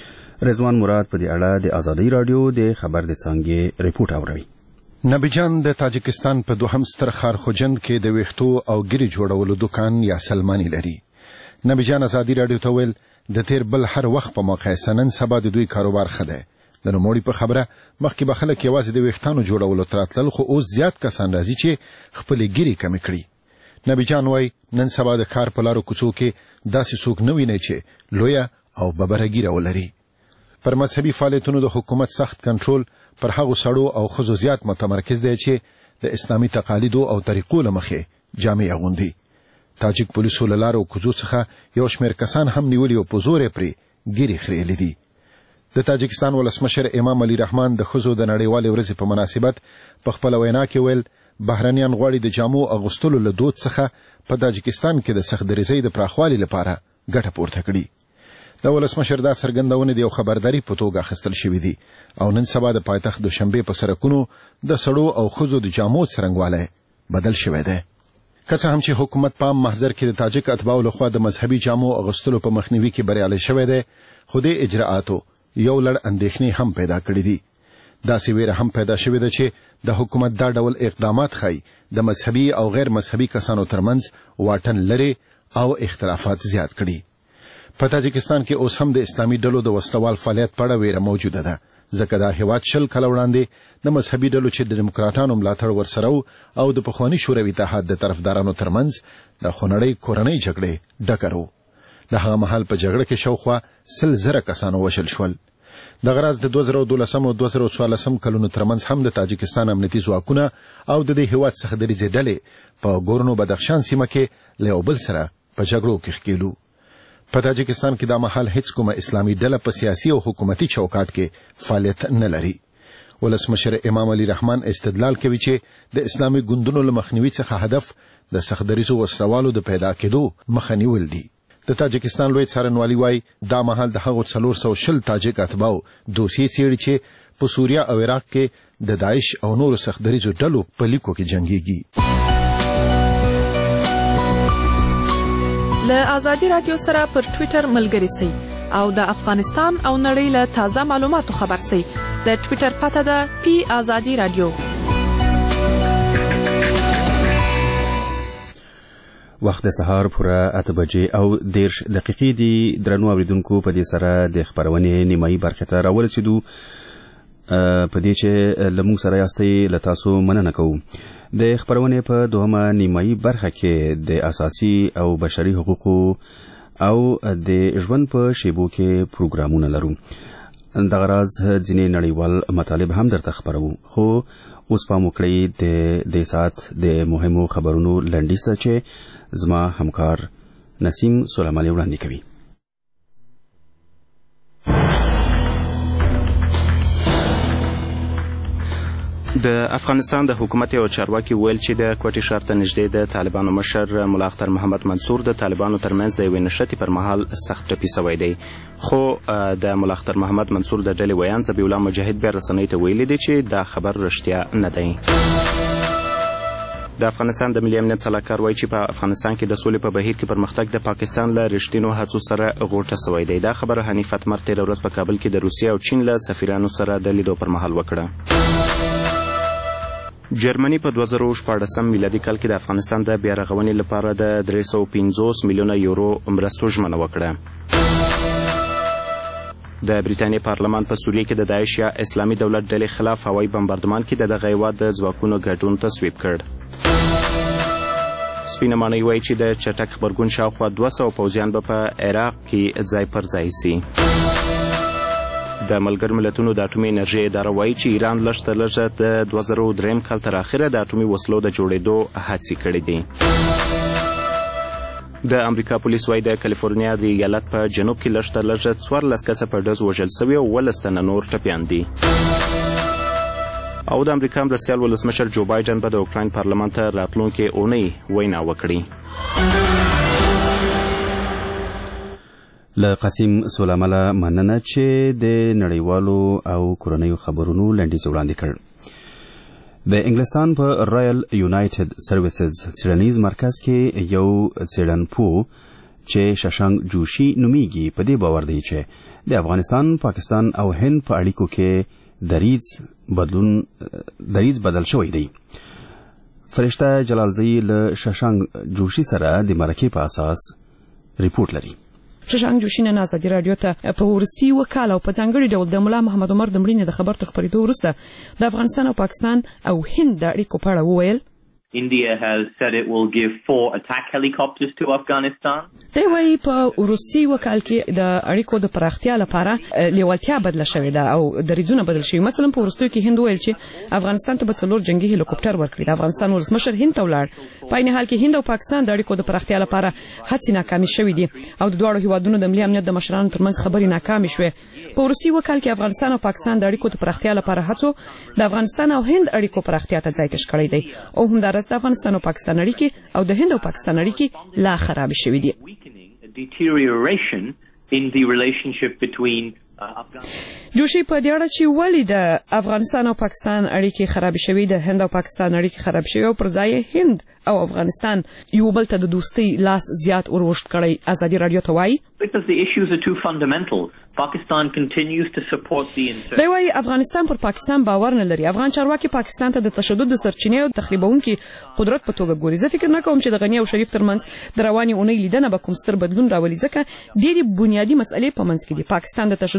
S2: رضوان مراد په دې اړه د آزادۍ رادیو د خبر د څانګې ریپورت اوروي.
S1: نبیجان د تاجکستان په دوهم ستر ښار خوجند کې د ویښتو او ګیري جوړولو دکان یا سلمانی لري. نبیجان آزادۍ رادیو ته ویل د تیر بل هر وخت په مقایسه نن سبا د دوی کاروبار ښه دی. د نوموړي په خبره مخکې به خلک یوازې د ویښتانو جوړولو ته راتلل، خو اوس زیات کسان راځي چې خپلې ګیرې کمې کړي. نبیجان وایي نن سبا د ښار په لارو کوڅو کې داسې څوک نه ویني چې لویه او ببره ګیره ولري. پر مذهبي فعالیتونو د حکومت سخت کنټرول پر هغو سړو او ښځو زیات متمرکز دی چې د اسلامي تقالیدو او طریقو له مخې جامې اغوندي. تاجک پولیسو له لارو کوڅو څخه یو شمېر کسان هم نیولي او په زور یې پرې ګیرې خریلې دي. د تاجکستان ولسمشر امام علي رحمان د ښځو د نړیوالې ورځې په مناسبت په خپله وینا کې ویل بهرنیان غواړي د جامو اغوستلو له دود څخه په تاجکستان کې د سختدریزۍ د پراخوالي لپاره ګټه پورته کړي. د ولسمشر دا څرګندونې د یو خبرداري په توګه اخیستل شوي دي او نن سبا د پایتخت دوشنبې په سړکونو د سړو او ښځو د جامو څرنګوالی بدل شوی دی. که څه هم چې حکومت په عام محضر کې د تاجک اتباعو لخوا د مذهبي جامو اغوستلو په مخنیوي کې بریالی شوی دی، خو دې اجراءاتو یو لړ اندېښنې هم پیدا کړې دي. داسې ویره هم پیدا شوې ده چې د حکومت دا ډول اقدامات ښایي د مذهبي او غیر مذهبي کسانو ترمنځ واټن لرې او اختلافات زیات کړي. په تاجکستان کې اوس هم د اسلامي ډلو د وسلوال فعالیت په اړه ویره موجوده ده، ځکه دا هیواد 20 کاله وړاندې د مذهبي ډلو چې د ډیموکراټانو ملاتړ ورسره او د پخواني شوروي اتحاد د طرفدارانو ترمنځ د خونړۍ کورنۍ جګړې ډکر و. د هغه مهال په جګړه کې شاوخوا 100,000 کسانو وژل شول. دغه راز د 2012 او 2014 کلونو ترمنځ هم د تاجکستان امنیتي ځواکونه او د دې هیواد څخه دریځې ډلې په ګورنو بدخشان سیمه کې له یو بل سره په جګړو کې ښکېلو. په تاجکستان کې د محل هیڅ کومه اسلامي ډله په سیاسي او حکومتي چوکاټ کې فعالیت نه لري. ولسمشر امام علي رحمان استدلال کوي چې د اسلامي ګوندونو له مخنیوي څخه هدف د سختدریزو وسلوالو د پیدا کېدو مخه نیول دي. د تاجکستان لوی څارنوالي وايي دا مهال د هغو 420 تاجک اتباعو دوسیې څېړي چې په سوریه او عراق کې د داعش او نورو سختدریزو ډلو په لیکو کې جنګيږي.
S12: له ازادي رادیو سره پر ټوئیټر ملګري سئ او د افغانستان او نړۍ له تازه معلوماتو خبر سئ. د ټوئیټر پته ده پی ازادي رادیو.
S2: وخت د سهار پوره 8 بجې او 10 دقیقې دي. درنو اوریدونکو په دې سره د خبرونې نیمایي برخه ته راورسېدو. په دې چې لمونږ سره یاستئ له تاسو مننه کوو. د خبرونې په دوهمه نیمایي برخه کې د اساسي او بشري حقوقو او د ژوند په شیبو کې پروګرامونه لرو. دغه راز ځینې نړیوال مطالب هم درته خبرو، خو اوس پام وکړئ د دې ساعت د مهمو خبرونو لنډیز ته چې زما همکار نسیم سلیمانی وړاندې کوي.
S3: د افغانستان د حکومت یو چارواکي ویل چې د کوټي ښار ته نږدې د طالبانو مشر ملا اختر محمد منصور د طالبانو ترمنځ د یوې نښتې پر مهال سخت ټپي سوی دی. خو د ملا اختر محمد منصور د ډلې ویان ذبیح الله مجاهد بیا رسنیو ته ویلي دی چې دا خبر رښتیا نه دی. د افغانستان د ملي امنیت سلاکار وایي چې په افغانستان کې د سولې په بهیر کې پرمختګ د پاکستان له رښتینو هڅو سره غوټه سوی دی. دا خبره حنیف اتمر تېره ورځ په کابل کې د روسیې او چین له سفیرانو سره د لیدو پر مهال وکړه. جرمني په 2014 میلادي کال کې د افغانستان د بیا رغونې لپاره د 350 میلیونه یورو مرستو ژمنه وکړه. د بریتانیې پارلمان په سوریه کې د داعش یا اسلامي دولت ډلې خلاف هوایي بمباردمان کې د دغه هیواد د ځواکونو ګډون تصویب کړ. سپینه ماڼۍ وایي چې د چټک غبرګون شاوخوا 200 پوځیان به په عراق کې ځای پر ځای سي. د ملګرو ملتونو د اټومي انرژۍ اداره وایي چې ایران لږ تر لږه د 2003 کال تر اخره د اټومي وسلو د جوړېدو هڅې کړې دي. د امریکا پولیس وایي د کالیفورنیا د ایالت په جنوب کې لږ تر لږه 14 کسه په ډز وژل سوي او 12 تنه نور ټپیان دي. او د امریکا مرستیال ولسمشر جو بایډن به د اوکراین پارلمان ته راتلونکې اونۍ وینا وکړي.
S2: له قاسم سلیماله مننه چې د نړیوالو او کورنیو خبرونو لنډیز وړاندې کړ. د انګلستان په رایل یونایټډ سروسز څیړنیز مرکز کې یو څیړنپوه چې ششانګ جوشي نومیږي په دې باور دی چې د افغانستان، پاکستان او هند په اړیکو کې دریځ بدل شوی دی. فرشته جلالزئی له ششانګ جوشي سره د مرکې په اساس ریپورت لري.
S12: ششانګ جوشي نن ازادي رادیو ته په ورستي وکاله او په ځانګړي ډول د ملا محمد عمر د مړینې د خبر تر خپرېدو وروسته د افغانستان او پاکستان او هند د اړیکو په اړه وویل.
S21: India has said it will give 4 attack helicopters to Afghanistan.
S12: دی وايي په ورستي وکال کې د اړیکو د پراختیا لپاره لیوالتیا بدله شوې ده او دریځونه بدل شوي. مثلا په ورستیو کې هند ویل چې افغانستان ته به 4 جنگي هلیکوپټر ورکړي. د افغانستان ولسمشر هند ته ولاړ. په عین حال کې هند او پاکستان د اړیکو د پراختیا لپاره هڅې ناکامې شوې دي او د دواړو هیوادونو د ملي امنیت د مشرانو ترمنځ خبرې ناکامې شوې. په ورستي وکال کې افغانستان او پاکستان د اړیکو د پراختیا لپاره هڅو د افغانستان او هند اړیکو پراختیا ته ځای کش کړی دی او همدارس د افغانستان او پاکستان اړیکې او د هند او پاکستان اړیکې لا خراب شوې دي.
S21: Deterioration in the relationship between
S12: جوشي په دې اړه چې ولې د افغانستان او پاکستان اړیکې خراب شوي، د هند او پاکستان اړیکې خراب شوي او پر ځای هند او افغانستان یو بل ته د دوستۍ لاس زیات وروشت کړی. ازادي رادیو ته وایي
S21: because the issues are too fundamental. Pakistan continues to support the
S12: دی وايي افغانستان پر پاکستان باور نه لري. افغان چارواکي پاکستان ته د تشدد د سرچینې او تخریبونکي قدرت په توګه ګوري. زه فکر نه کوم چې د غنی او شریف ترمنځ د رواني اونۍ لیدنه به کوم ستر بدلون راولي ځکه ډېری بنیادی مسئلې په منځ کې دي. پاکستان د تشدد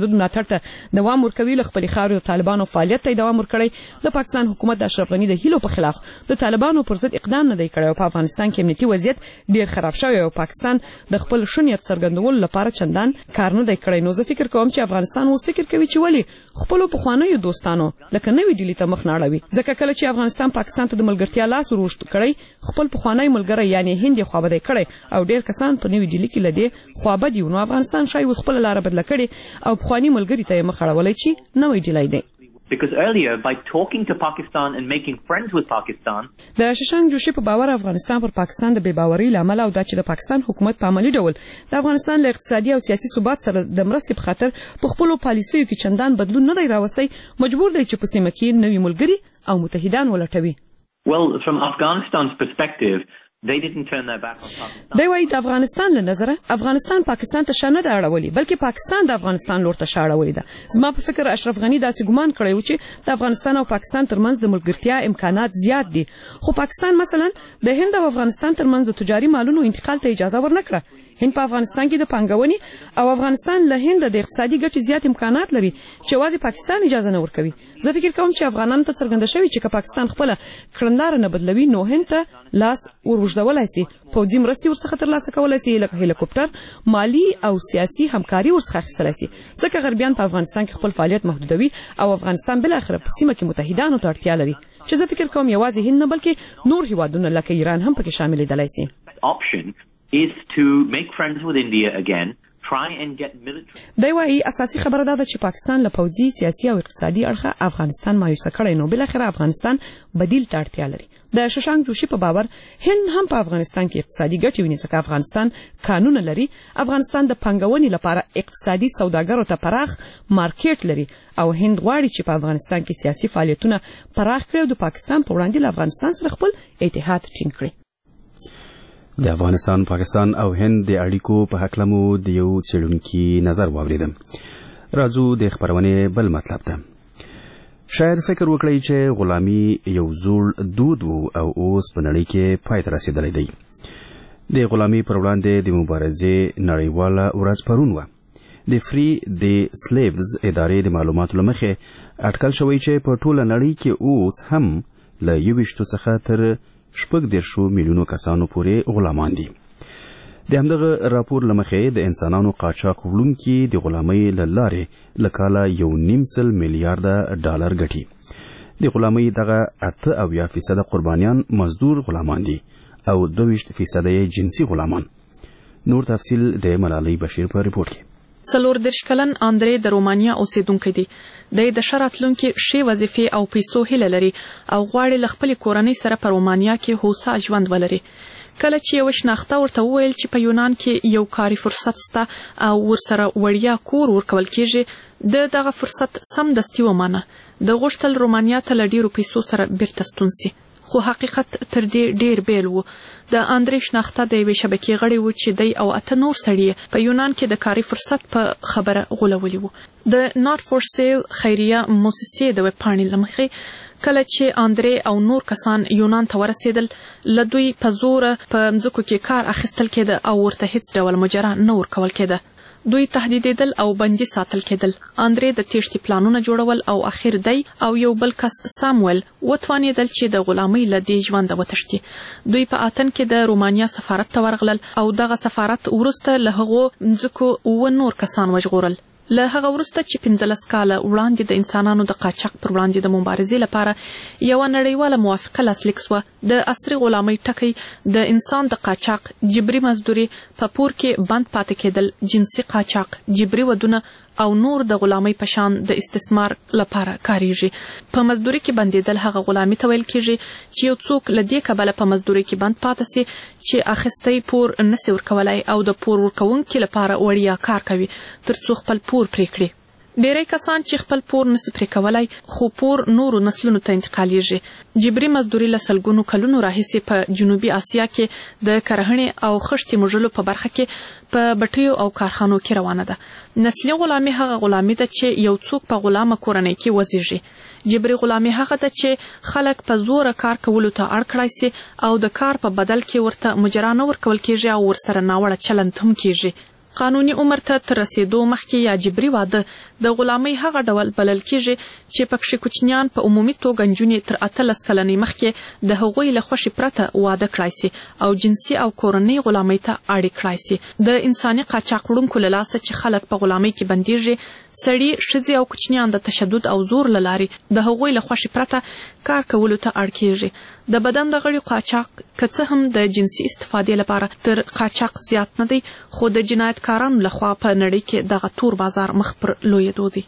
S12: محدود ملاتړ ته دوام ورکوي. له خپلې خاورې د طالبانو فعالیت ته دوام ورکړی. د پاکستان حکومت د اشرف غني د هیلو په خلاف د طالبانو پر ضد اقدام نه دی کړی او په افغانستان کې امنیتي وضعیت ډیر خراب شوی او پاکستان د خپل شونیت څرګندولو لپاره چندان کار نه دی کړی. نو زه فکر کوم چې افغانستان اوس فکر کوي چې ولې خپلو پخوانیو دوستانو لکه نوې ډیلي ته مخ نه اړوي، ځکه کله چې افغانستان پاکستان ته د ملګرتیا لاس ور اوږد کړی خپل پخوانی ملګری یعنی هند یې خوابدی کړی او ډیر کسان په نوې ډیلي کې له دې خوابدي وو. نو افغانستان شاید اوس خپله لاره بدله کړې او پخواني ملګري ته یې مخ اړولی چې نوی ډیلی دی.
S21: Because earlier, by talking to Pakistan and making friends with Pakistan,
S12: د ششانګ جوشي په باور افغانستان پر پاکستان د بېباورۍ له امله او دا چې د پاکستان حکومت په عملي ډول د افغانستان له اقتصادي او سیاسي ثبات سره د مرستې په خاطر په خپلو پالیسیو کې چندان بدلون نه دی راوستی، مجبور دی چې په سیمه کې نوي ملګري او متحدان ولټوي.
S21: Well, from Afghanistan's perspective, they didn't turn their back on Pakistan.
S12: دی وايي د افغانستان له نظره افغانستان پاکستان ته شا نه ده اړولې بلکې پاکستان د افغانستان لور ته شا اړولې ده. زما په فکر اشرف غني داسې ګمان کړی و چې د افغانستان او پاکستان ترمنځ د ملګرتیا امکانات زیات دي، خو پاکستان مثلا د هند او افغانستان ترمنځ د تجاري مالونو انتقال ته اجازه ورنکړه. هند په افغانستان کې د پانګونې او افغانستان له هند د اقتصادي ګټې زیات امکانات لري چې یوازې پاکستان اجازه نه ورکوي. زه فکر کوم چې افغانانو ته څرګنده شوي چې که پاکستان خپله کړنداره نه بدلوي نو هند ته لاس ور اوږدولی سي، پوځي مرستې ورڅخه ترلاسه کولی سي، لکه هلیکوپټر، مالي او سیاسي همکاري ورڅخه اخیستلی سي، ځکه غربیان په افغانستان کې خپل فعالیت محدودوي او افغانستان بالاخره په سیمه کې متحدانو ته اړتیا لري چې زه فکر کوم یوازې هند نه بلکې نور هیوادونه لکه ایران هم پکې شاملېدلی سي.
S21: Option is to make friends with India again.
S12: دی وايي اساسي خبره دا ده چې پاکستان له پوځي، سیاسي او اقتصادي اړخه افغانستان مایوسه کړی نو بالاخره افغانستان بدیل ته اړتیا لري. د ششانګ جوشي په باور هند هم په افغانستان کې اقتصادي ګټې ویني ځکه افغانستان قانون لري، افغانستان د پانګونې لپاره اقتصادي سوداګرو ته پراخ مارکیټ لري او هند غواړي چې په افغانستان کې سیاسي فعالیتونه پراخ کړي او د پاکستان په وړاندې له افغانستان سره خپل اتحاد ټینګ کړي.
S2: د افغانستان، پاکستان او هند د اړیکو په هکله مو د یو څېړونکي نظر واورېدم. راځو د خپرونې بل مطلب ته. شاید فکر وکړئ چې غلامي یو زوړ دود و او اوس په نړۍ کې پای ته رسېدلی دی. د غلامي پر وړاندې د مبارزې نړیواله ورځ پرون وه. د فری د سلیوز ادارې د معلوماتو له مخې اټکل شوی چې په ټوله نړۍ کې اوس هم له 21 څخه تر 14 میلیونو کسانو پورې غلامان دي. د همدغه راپور له مخې د انسانانو قاچاق وړونکي د غلامۍ له لارې له کاله 1.5 میلیارډه ډالر ګټي. د غلامۍ دغه 88% قربانیان مزدور غلامان دي او 22% یې جنسي غلامان. نور تفصیل د ملالۍ بشیر په ریپورت کې.
S5: 34 کلن اندرې د رومانیا اوسیدونکی دی. د شراتلونکو شی وظیفې او پیسو هیله لري او غواړي له خپل کورنۍ سره په رومانیا کې هوسا ژوند ولري. کله چې یو شناخته ورته وویل چې په یونان کې یو کاري فرصت شته او ورسره وړیا کور ورکول کیږي د دغه فرصت سم دستي ومانه. د غوښتل رومانیا ته له ډیرو پیسو سره بیرته ستون سي، خو حقیقت تر دې ډیر بیل وو. د اندرې شناخته د یوې شبکې غړی و چې دی او 8 نور سړي په یونان کې د کاري فرصت په خبره غولولي وو. د نات فور سیل خیریه موسسې د وپاڼې له مخې کله چې اندرې او نور کسان یونان ته ورسېدل له دوی په زور په مځکو کې کار اخیستل کېده او ورته هیڅ ډول مجره نه ورکول کېده. دوی تهدیدېدل او بندي ساتل کېدل. اندرې د تېښتې پلانونه جوړول او اخر دی او یو بل کس سامویل وتوانېدل چې د غلامۍ له دې ژونده وتښتي. دوی په آتن کې د رومانیا سفارت ته ورغلل او دغه سفارت وروسته له هغو مځکو 9 نور کسان وژغورل. له هغه وروسته چې 15 کاله وړاندې د انسانانو د قاچاق پر وړاندې د مبارزې لپاره یو نړیواله موافقه لاسلیک شوه. د عصري غلامۍ ټکی د انسان د قاچاق، جبري مزدوري، په پور کې بند پاتې کېدل، جنسي قاچاق، جبري ودونه او نور د غلامۍ په شان د استثمار لپاره کاریږي. په مزدوري کې بندېدل هغه غلامي ته ویل کېږي چې یو څوک له دې کبله په مزدوري کې بند پاتې سي چې اخیستی پور نسي ورکولای او د پور ورکوونکي لپاره وړیا کار کوي تر څو خپل پور پرې کړي. ډیری کسان چې خپل پور نسي پرې کولای خو پور نورو نسلونو ته انتقالیږي. جبري مزدوري له سلګونو کلونو راهیسې په جنوبي اسیا کې د کرهڼې او خښتې موږلو په برخه کې په بټیو او کارخانو کې روانه ده. نسلي غلامي هغه غلامي ده چې یو څوک په غلامه کورنۍ کې وزیږي. جبري غلامي هغه ده چې خلک په زور کار کولو ته اړ کړای سي او د کار په بدل کې ورته مجره نه ورکول کېږي او ورسره ناوړه چلند هم کېږي. قانوني عمر ته تر رسیدو مخکې یا جبري واده د غلامۍ هغه ډول بلل کیږي چې پکې کوچنیان په عمومي توګه نجونې تر 18 کلنۍ مخکې د هغوی له خوښې پرته واده کړای سي او جنسي او کورنۍ غلامۍ ته اړ کړای سي. د انساني قاچاق وړونکو له لاسه چې خلک په غلامۍ کې بندیږي، سړي، ښځې او کوچنیان د تشدد او زور له لارې د هغوی له خوښې پرته کار کولو ته اړ کیږي. د بدن د غړي قاچاق که څه هم د جنسي استفادې لپاره تر قاچاق زیات نه دی، خو د جنایتکارانو لخوا په نړۍ کې دغه تور بازار مخ پر لویېدو دی.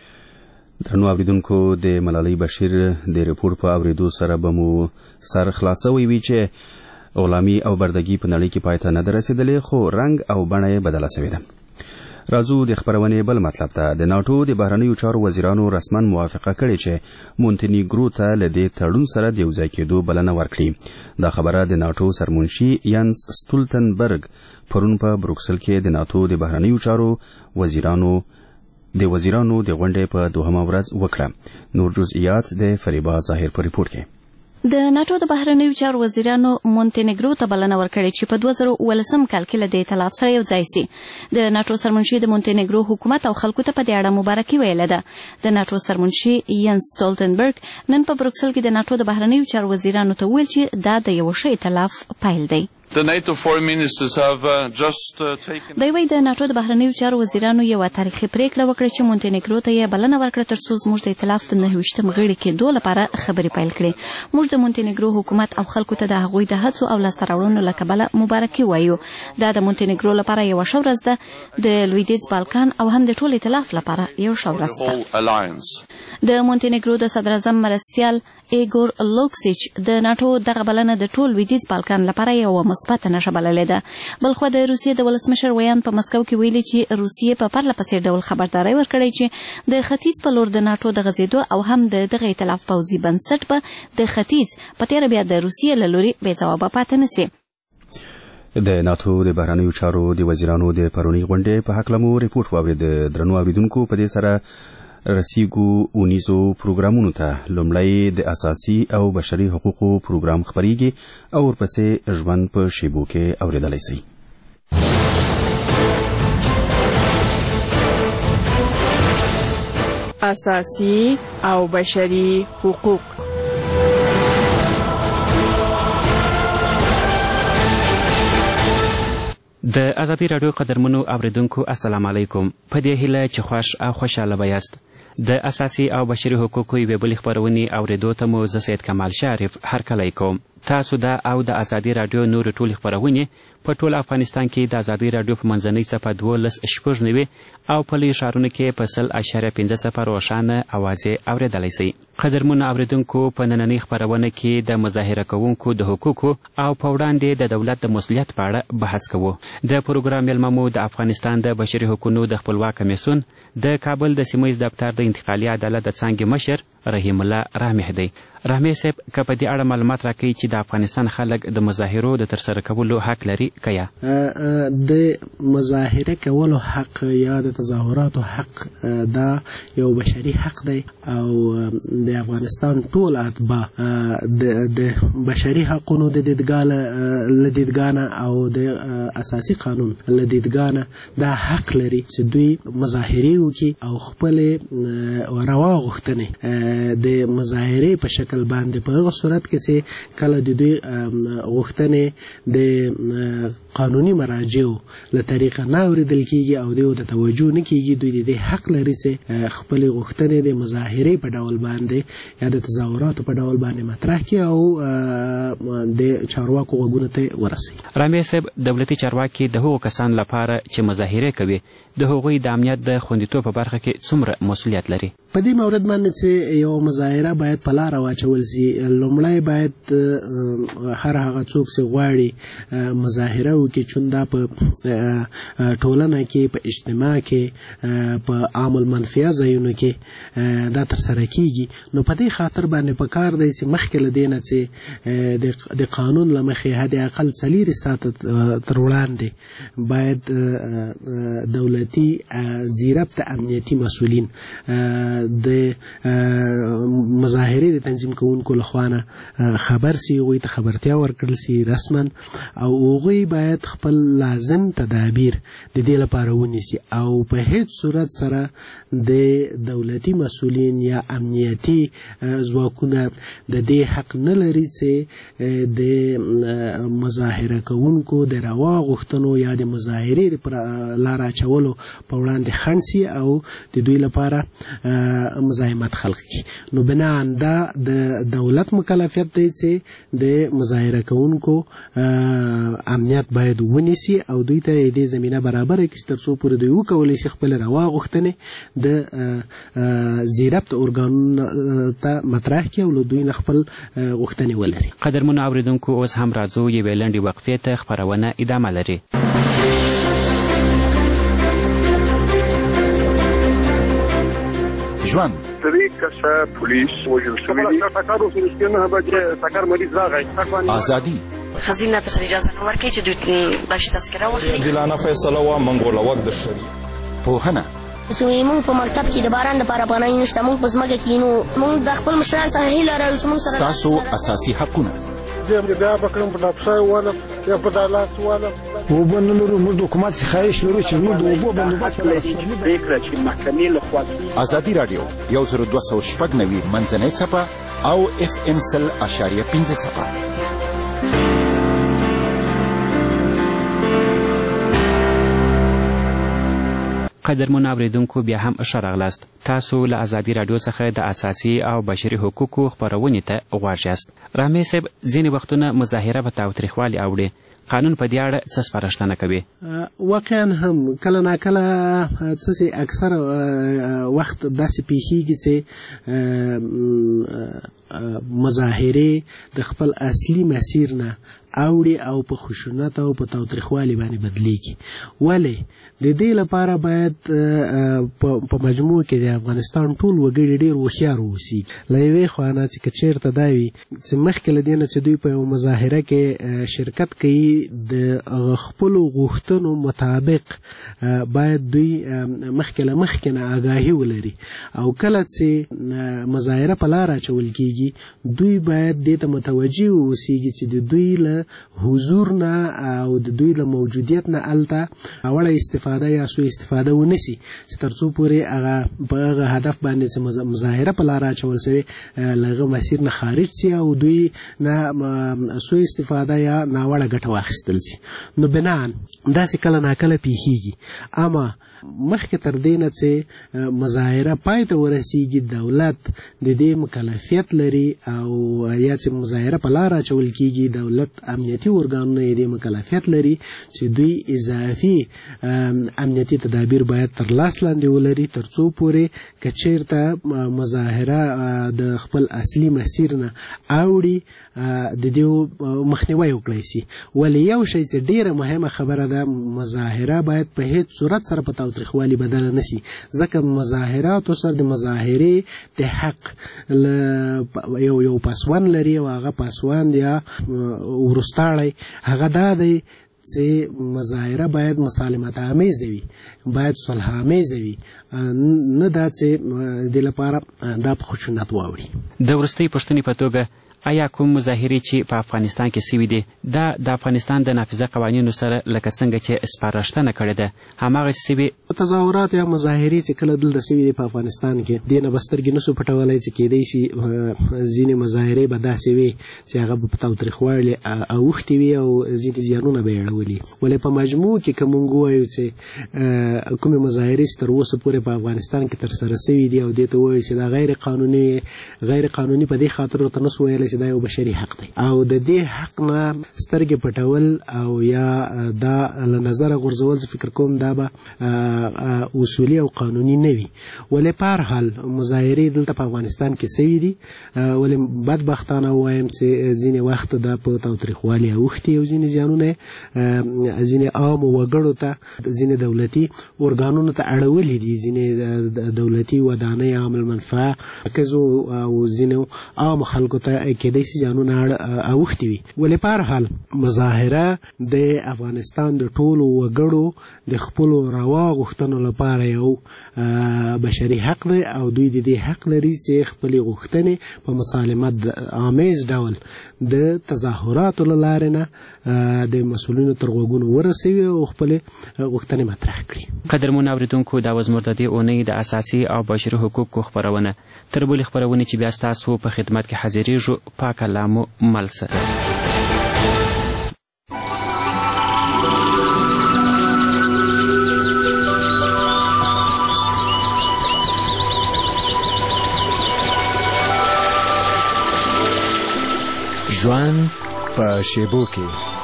S2: درنو اوریدونکو، د ملالۍ بشیر د ریپورت په اوریدو سره به مو سر خلاصوي وي چې غلامي او بردګي په نړۍ کې پای ته نه ده رسېدلې، خو رنګ او بڼه یې بدله سوې ده. راځو د خبرونې بل مطلب ته. د ناټو د بهرنیو چارو وزیرانو رسما موافقه کړې چې مونتینیګرو ته له دې تړون سره د یوځای کېدو بلنه ورکړي. دا خبره د ناټو سرمنشي یانس ستولتنبرګ پرون په بروکسل کې د ناټو د بهرنیو چارو وزیرانو د غونډې په دوهمه ورځ وکړه. نور جزئیات د فریبا ظاهر په ریپورت کې.
S4: د ناټو د بهرنیو چارو وزیرانو مونتینیګرو ته بلنه ورکړې چې په 2019 کال کې له دې ائتلاف سره یو ځای سي. د ناټو سرمنشي د مونتینیګرو حکومت او خلکو ته په دې اړه مبارکي ویله ده. د ناټو سرمنشي یانس ستولتنبرګ نن په بروکسل کې د ناټو د بهرنیو چارو وزیرانو ته ویل چې دا د یو ښه ائتلاف پیل دی.
S22: The NATO foreign ministers have just taken.
S4: دوی د ناټو د بهرنیو چارو وزیرانو یو تاریخي پریکړه وکړه چې مونتینیګرو ته یې بلنه ورکړه ترڅو زموږ د ائتلاف د 29م غړي کېدو لپاره خبرې پیل کړي. موږ د مونتینیګرو حکومت او خلکو ته د هغوی د هڅو او لاسته راوړنو له کبله مبارکي وایو. دا د مونتینیګرو لپاره یو ښه ورځ ده، د لویدیځ بالکان او هم د ټول ائتلاف لپاره یو ښه ورځ ده. د مونتینیګرو د صدر اعظم مرستیال ایګور لوکسیچ د ناټو دغه بلنه د ټول لویدیځ بالکان لپاره یو مثبت نښه بللې ده. بلخو د روسیې د ولسمشر ویان په مسکو کې ویلي چې روسیې په پرله پسې ډول خبرداری ورکړی چې د ختیځ په لور د ناټو د غځېدو او هم د دغه ائتلاف پوځي بنسټ به د ختیځ په تېره بیا د روسیې له لوري بې ځوابه پاتې نه سي.
S2: د ناټو د بهرنیو چارو د وزیرانو د پرونی غونډې په هکله مو ریپورت واورید. درنو اوریدونکو، په دې سره رسیګو اونیزو پروګرامونو ته لومړی د اساسي او بشري حقوقو پروګرام خبريږي او ورپسې ژوند په شیبو کې اوریدلای شي.
S10: اساسي او بشري حقوق.
S3: د ازادي راډیو قدرمنو اوریدونکو السلام علیکم. په دې هیله چې خوښ او خوشاله بیاست. د اساسي او بشري حقوقو یوې بلې خپرونې اوریدو ته مو زه سید کمال شریف هرکلی کوم. تاسو دا او د ازادي راډیو نور ټولې خپرونې په ټول افغانستان کې د ازادي راډیو په منځنۍ صفحه 12.90 او په لویو ښارونو کې په 0.5 روښانه اوازې اوریدلی شئ. قدرمنو اوریدونکو، په نننۍ خپرونه کې د مظاهره کوونکو د حقوقو او په وړاندې د دولت د مسؤلیت په اړه بحث کوو. د پروګرام میلمه مو د افغانستان د بشري حقوقو د خپلواک کمیسیون د کابل د سیمهییز دفتر د انتقالي عدالت د څانګې مشر رحیم الله رحمه دی. رحمه صاحب، که په دې اړه معلومات راکړئ چې د افغانستان خلک د مظاهرو د ترسره کولو حق لري که یا؟
S23: د مظاهره کولو حق یا د تظاهراتو حق دا یو بشري حق دی او د افغانستان ټول اتباع د بشري حقونو د دیدګانه او د اساسي قانون له دیدګانه دا حق لري چې دوی مظاهرې وکړي او خپل روا غوښتنې د مظاهرې په شکل باندې په هغه صورت کې چې کله د دوی غوښتنې د قانوني مراجعو له طریقه نه اورېدل کېږي او دوی ته توجه نه کېږي، دوی د دې حق لري چې خپلې غوښتنې د مظاهرې په ډول باندې یا د تظاهراتو په ډول باندې مطرح کړي او د چارواکو غوږونو ته ورسوي.
S3: رامي صاحب، دولتي چارواکي د هغو کسانو لپاره چې مظاهرې کوي د هغوی د امنیت د خوندیتوب په برخه کې څومره مسؤلیت لري؟
S23: په دې مورد باندې چې یو مظاهره باید په لاره واچول سي، لومړی باید هر هغه څوک چې غواړي مظاهره وکړي چې دا په ټولنه کې، په اجتماع کې، په عام المنفعه ځایونو کې دا ترسره کیږي. نو په دې خاطر باندې پکار دی چې مخکې له دې نه چې د قانون له مخې حد اقل 4 ساعته تر وړاندې باید دولتي ضابطه امنیتي مسؤلین د مظاهرې د تنظیم کوونکو لخوانه خبر سي هغوی ته خبرتیا ورکړل سي رسما او هغوی باید خپل لازم تدابیر د دې لپاره ونیسي او په هیڅ صورت سره د دولتي مسؤلین یا امنیتي ځواکونه د دې حق نه لري چې د مظاهره کوونکو د روا غوښتنو یا د مظاهرې پر لار اچولو په وړاندې خنډ سي او د دوی لپاره مزاحمت خلق کړي. نو بناً دا د دولت مکلفیت دی چې د مظاهره کوونکو امنیت باید ونیسي او دوی ته دې زمینه برابره کړي تر څو پورې دوی وکولی شي خپل روا غوښتنې د زیربط ارګانونو ته مطرح کړي او له دوی نه خپل غوښتنې ولري.
S6: قدرمنو اوریدونکو اوس هم راځو یوې لنډې وقفې ته خپرونه ادامه لري.
S1: ژوند
S7: پولیس وژل شوي
S1: ازادي
S9: خزینه ته اجازه نه ورکوي چې دوی باشي تذکره واخلي.
S7: عادلانه فیصله وه موږ له وخت د شري
S1: پوهنه
S24: چې موږ په مکتب کې د باران لپاره پناه نشته موږ په ځمکه کې نو موږ د خپل مشران څخه هیله لرو چې موږ سره
S1: ستاسو اساسي حقونه
S7: زه بیا به کړم په ډاپشای والم یا په دالاس والم
S25: اوبه نه لرو موږ د حکومت څخه خواهش لرو چې موږ د اوبو بندوبست
S7: وکړو. پرېکړه چې محکمې لخوا
S1: ازادي راډیو 10290 منځنۍ څپه او FM 100.5 څپه.
S6: قدرمن اوریدونکو بیا هم ښه راغلاست. تاسو له ازادي راډیو څخه د اساسي او بشري حقوقو خپرونې ته غوږ یاست. رحمي صاحب ځینې وختونه مظاهره به تاوتریخوالي اوړي. قانون په دې اړه څه سپارښتنه کوي؟
S23: واقعا هم کله ناکله څه اکثر وخت داسې پیښیږي چې مظاهرې د خپل اصلي مسیر نه اوړي او په خشونت او په تاوتریخوالي باندې بدلیږي. ولې د دې لپاره باید په مجموع کې د افغانستان ټول وګړي ډېر هوښیار واوسي. له یوې خوا نه چې که چېرته دا وي چې مخکې له دې نه چې دوی په یو مظاهره کې شرکت کوي د خپلو غوښتنو مطابق باید دوی مخکې له مخکې نه آګاهي ولري او کله چې مظاهره په لار اچول کېږي دوی باید دې ته متوجه واوسیږي چې د دوی له حضور نه او د دوی له موجودیت نه هلته اوړه استفاده یا سوء استفاده ونسي چې تر څو پورې هغه په هغه هدف باندې چې مظاهره په لار اچول سوې له هغه مسیر نه خارج سي او دوی نه سوء استفاده یا ناوړه ګټه واخیستل سي. نو بناً داسې کله ناکله پیښیږي اما مخکې تر دې نه چې مظاهره پای ته ورسیږي دولت د دې مکلفیت لري او یا چې مظاهره په لار اچول کېږي دولت امنیتي ارګانونه یې دې مکلفیت لري چې دوی اضافي امنیتي تدابیر باید تر لاس لاندې ولري تر څو پورې که چېرته مظاهره د خپل اصلي مسیر نه اوړي د دې مخنیوی وکړی سي. ولې یو شی چې ډېره مهمه خبره ده مظاهره باید په هیڅ صورت سره په تاوتریخوالي بدله نشي ځکه مظاهراتو سره د مظاهرې د حق یو پاسوان لري او هغه پاسوان یا وروستاړی هغه دا دی چې مظاهره باید مسالمت آمیزه وي باید صلح آمیزه وي نه دا چې د لپاره دا په خشونت واوړي.
S6: د وروستۍ پوښتنې په توګه آیا کوم مظاهرې چې په افغانستان کې سوي دي دا د افغانستان د نافذه قوانینو سره لکه څنګه چې سپارښتنه کړې ده هماغسې سوي
S23: تظاهرات یا مظاهرې چې کله دلته سوي دي په افغانستان کې دې نه به سترګې نسو پټولی چې کیدی شي ځینې مظاهرې به داسې وي چې هغه به په تاوتریخوالي اوښتې وي او ځینې زیانونه به یې اړولي. ولې په مجموع کې که موږ ووایو چې کومې مظاهرې چې تر اوسه پورې په افغانستان کې ترسره سوي دي او دې ته ووایو چې دا غیر قانوني په دې خاطر ورته نسو ویلی چې دا یو بشري حق دی او د دې حق نه سترګې پټول او یا دا له نظره غورځول فکر کوم دا به اصولي او قانوني نه وي. ولې په هر حال مظاهرې دلته په افغانستان کې سوي دي ولې بدبختانه ووایم چې ځینې وخت دا په تاوتریخوالي اوښتي او ځینې زیانونه ځینې عامو وګړو ته ځینې دولتي ارګانونو ته اړولي دي ځینې دولتي ودانۍ عام المنفعه مرکزو او ځینې عامو خلکو ته کېدای شي ځانونه اوښتي وي. ولې په هر حال مظاهره د افغانستان د ټولو وګړو د خپلو روا غوښتنو لپاره یو بشري حق دی او دوی د دې حق لري چې خپلې غوښتنې په مسالمت آمیز ډول د تظاهراتو له لارې نه د مسؤلینو تر غوږونو ورسوي او خپلې غوښتنې مطرح کړي.
S6: قدرمن اورېدونکو دا وز مرتدي اونۍ د اساسي او بشري حقوقو خبرونه تر بلې خبرونې چې بیا ستاسو په خدمت کې حاضرېږو پاک الله مو مل سره.
S11: ژوند په شیبو کې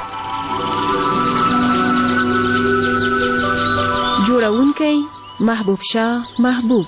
S5: جوړونکی محبوب شاه محبوب.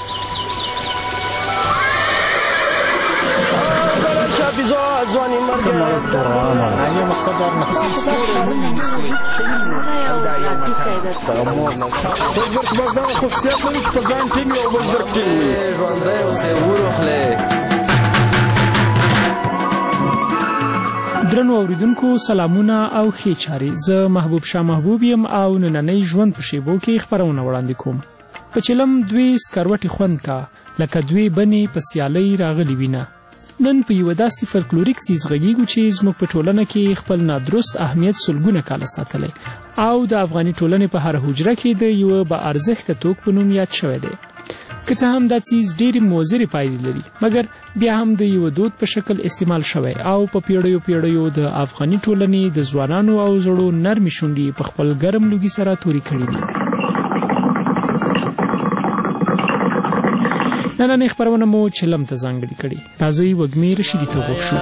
S13: درنو اوریدونکو سلامونه او ښې چارې. زه محبوب شاه محبوب یم او نننۍ ژوند په شیبو کې خبرونه وړاندې کوم. په چلم دوی سکروټې خوند کا لکه دوی بنې په سیالۍ راغلي وینه. نن په یوه داسې فلکلوریک څیز غږیږو چې زموږ په ټولنه کې خپل نادرست اهمیت سلګونه کاله ساتلی او د افغاني ټولنې په هر حجره کې د یوه با ارزښته توک په نوم یاد شوی دی. که څه هم دا څیز ډېرې مضرې پایلې لري مګر بیا هم د یوه دود په شکل استعمال شوی او په پیړیو د افغاني ټولنې د ځوانانو او زړو نرمې شونډې په خپل ګرم لوګي سره تورې کړي دي. نننۍ خبرونه مو چلم ته ځانګړې کړې. راځئ وږمې رشیدي ته غوږ شو.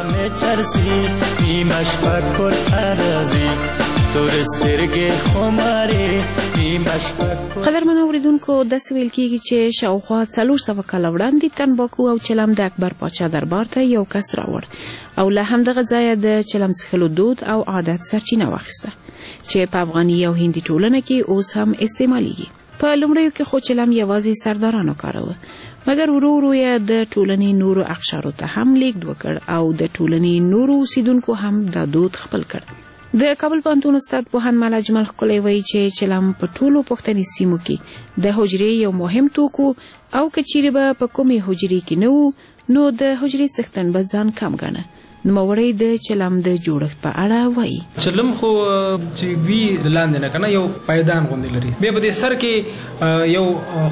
S5: قدرمن اوریدونکو داسې ویل کېږي چې شاوخوا 400 کاله وړاندې تنباکو او چلم د اکبر پاچا دربار ته یو کس راوړ او له همدغه ځایه د چلم څښلو دود او عادت سرچینه واخیسته چې په افغاني او هندي ټولنه کې اوس هم استعمالیږي. په لومړیو کې خو چلم یوازې سردارانو کاروه مګر ورو ورو یې د ټولنې نورو اقشارو ته هم لیږد وکړ او د ټولنې نورو اوسیدونکو هم دا دود خپل کړ. د کابل پوهنتون استاد پوهاند ملا اجمل ښکلی وایي چې چلم په ټولو پښتني سیمو کې د حجرې یو مهم توک او که چیرې به په کومې حجرې کې نه و نو د حجرې څښتن به ځان کم ګڼه. نوموړی د چلم د جوړښت په اړه وایي.
S14: چلم خو چې وی د لاندې نه کنه یو پایدان غوندې لري، بیا په دې سر کې یو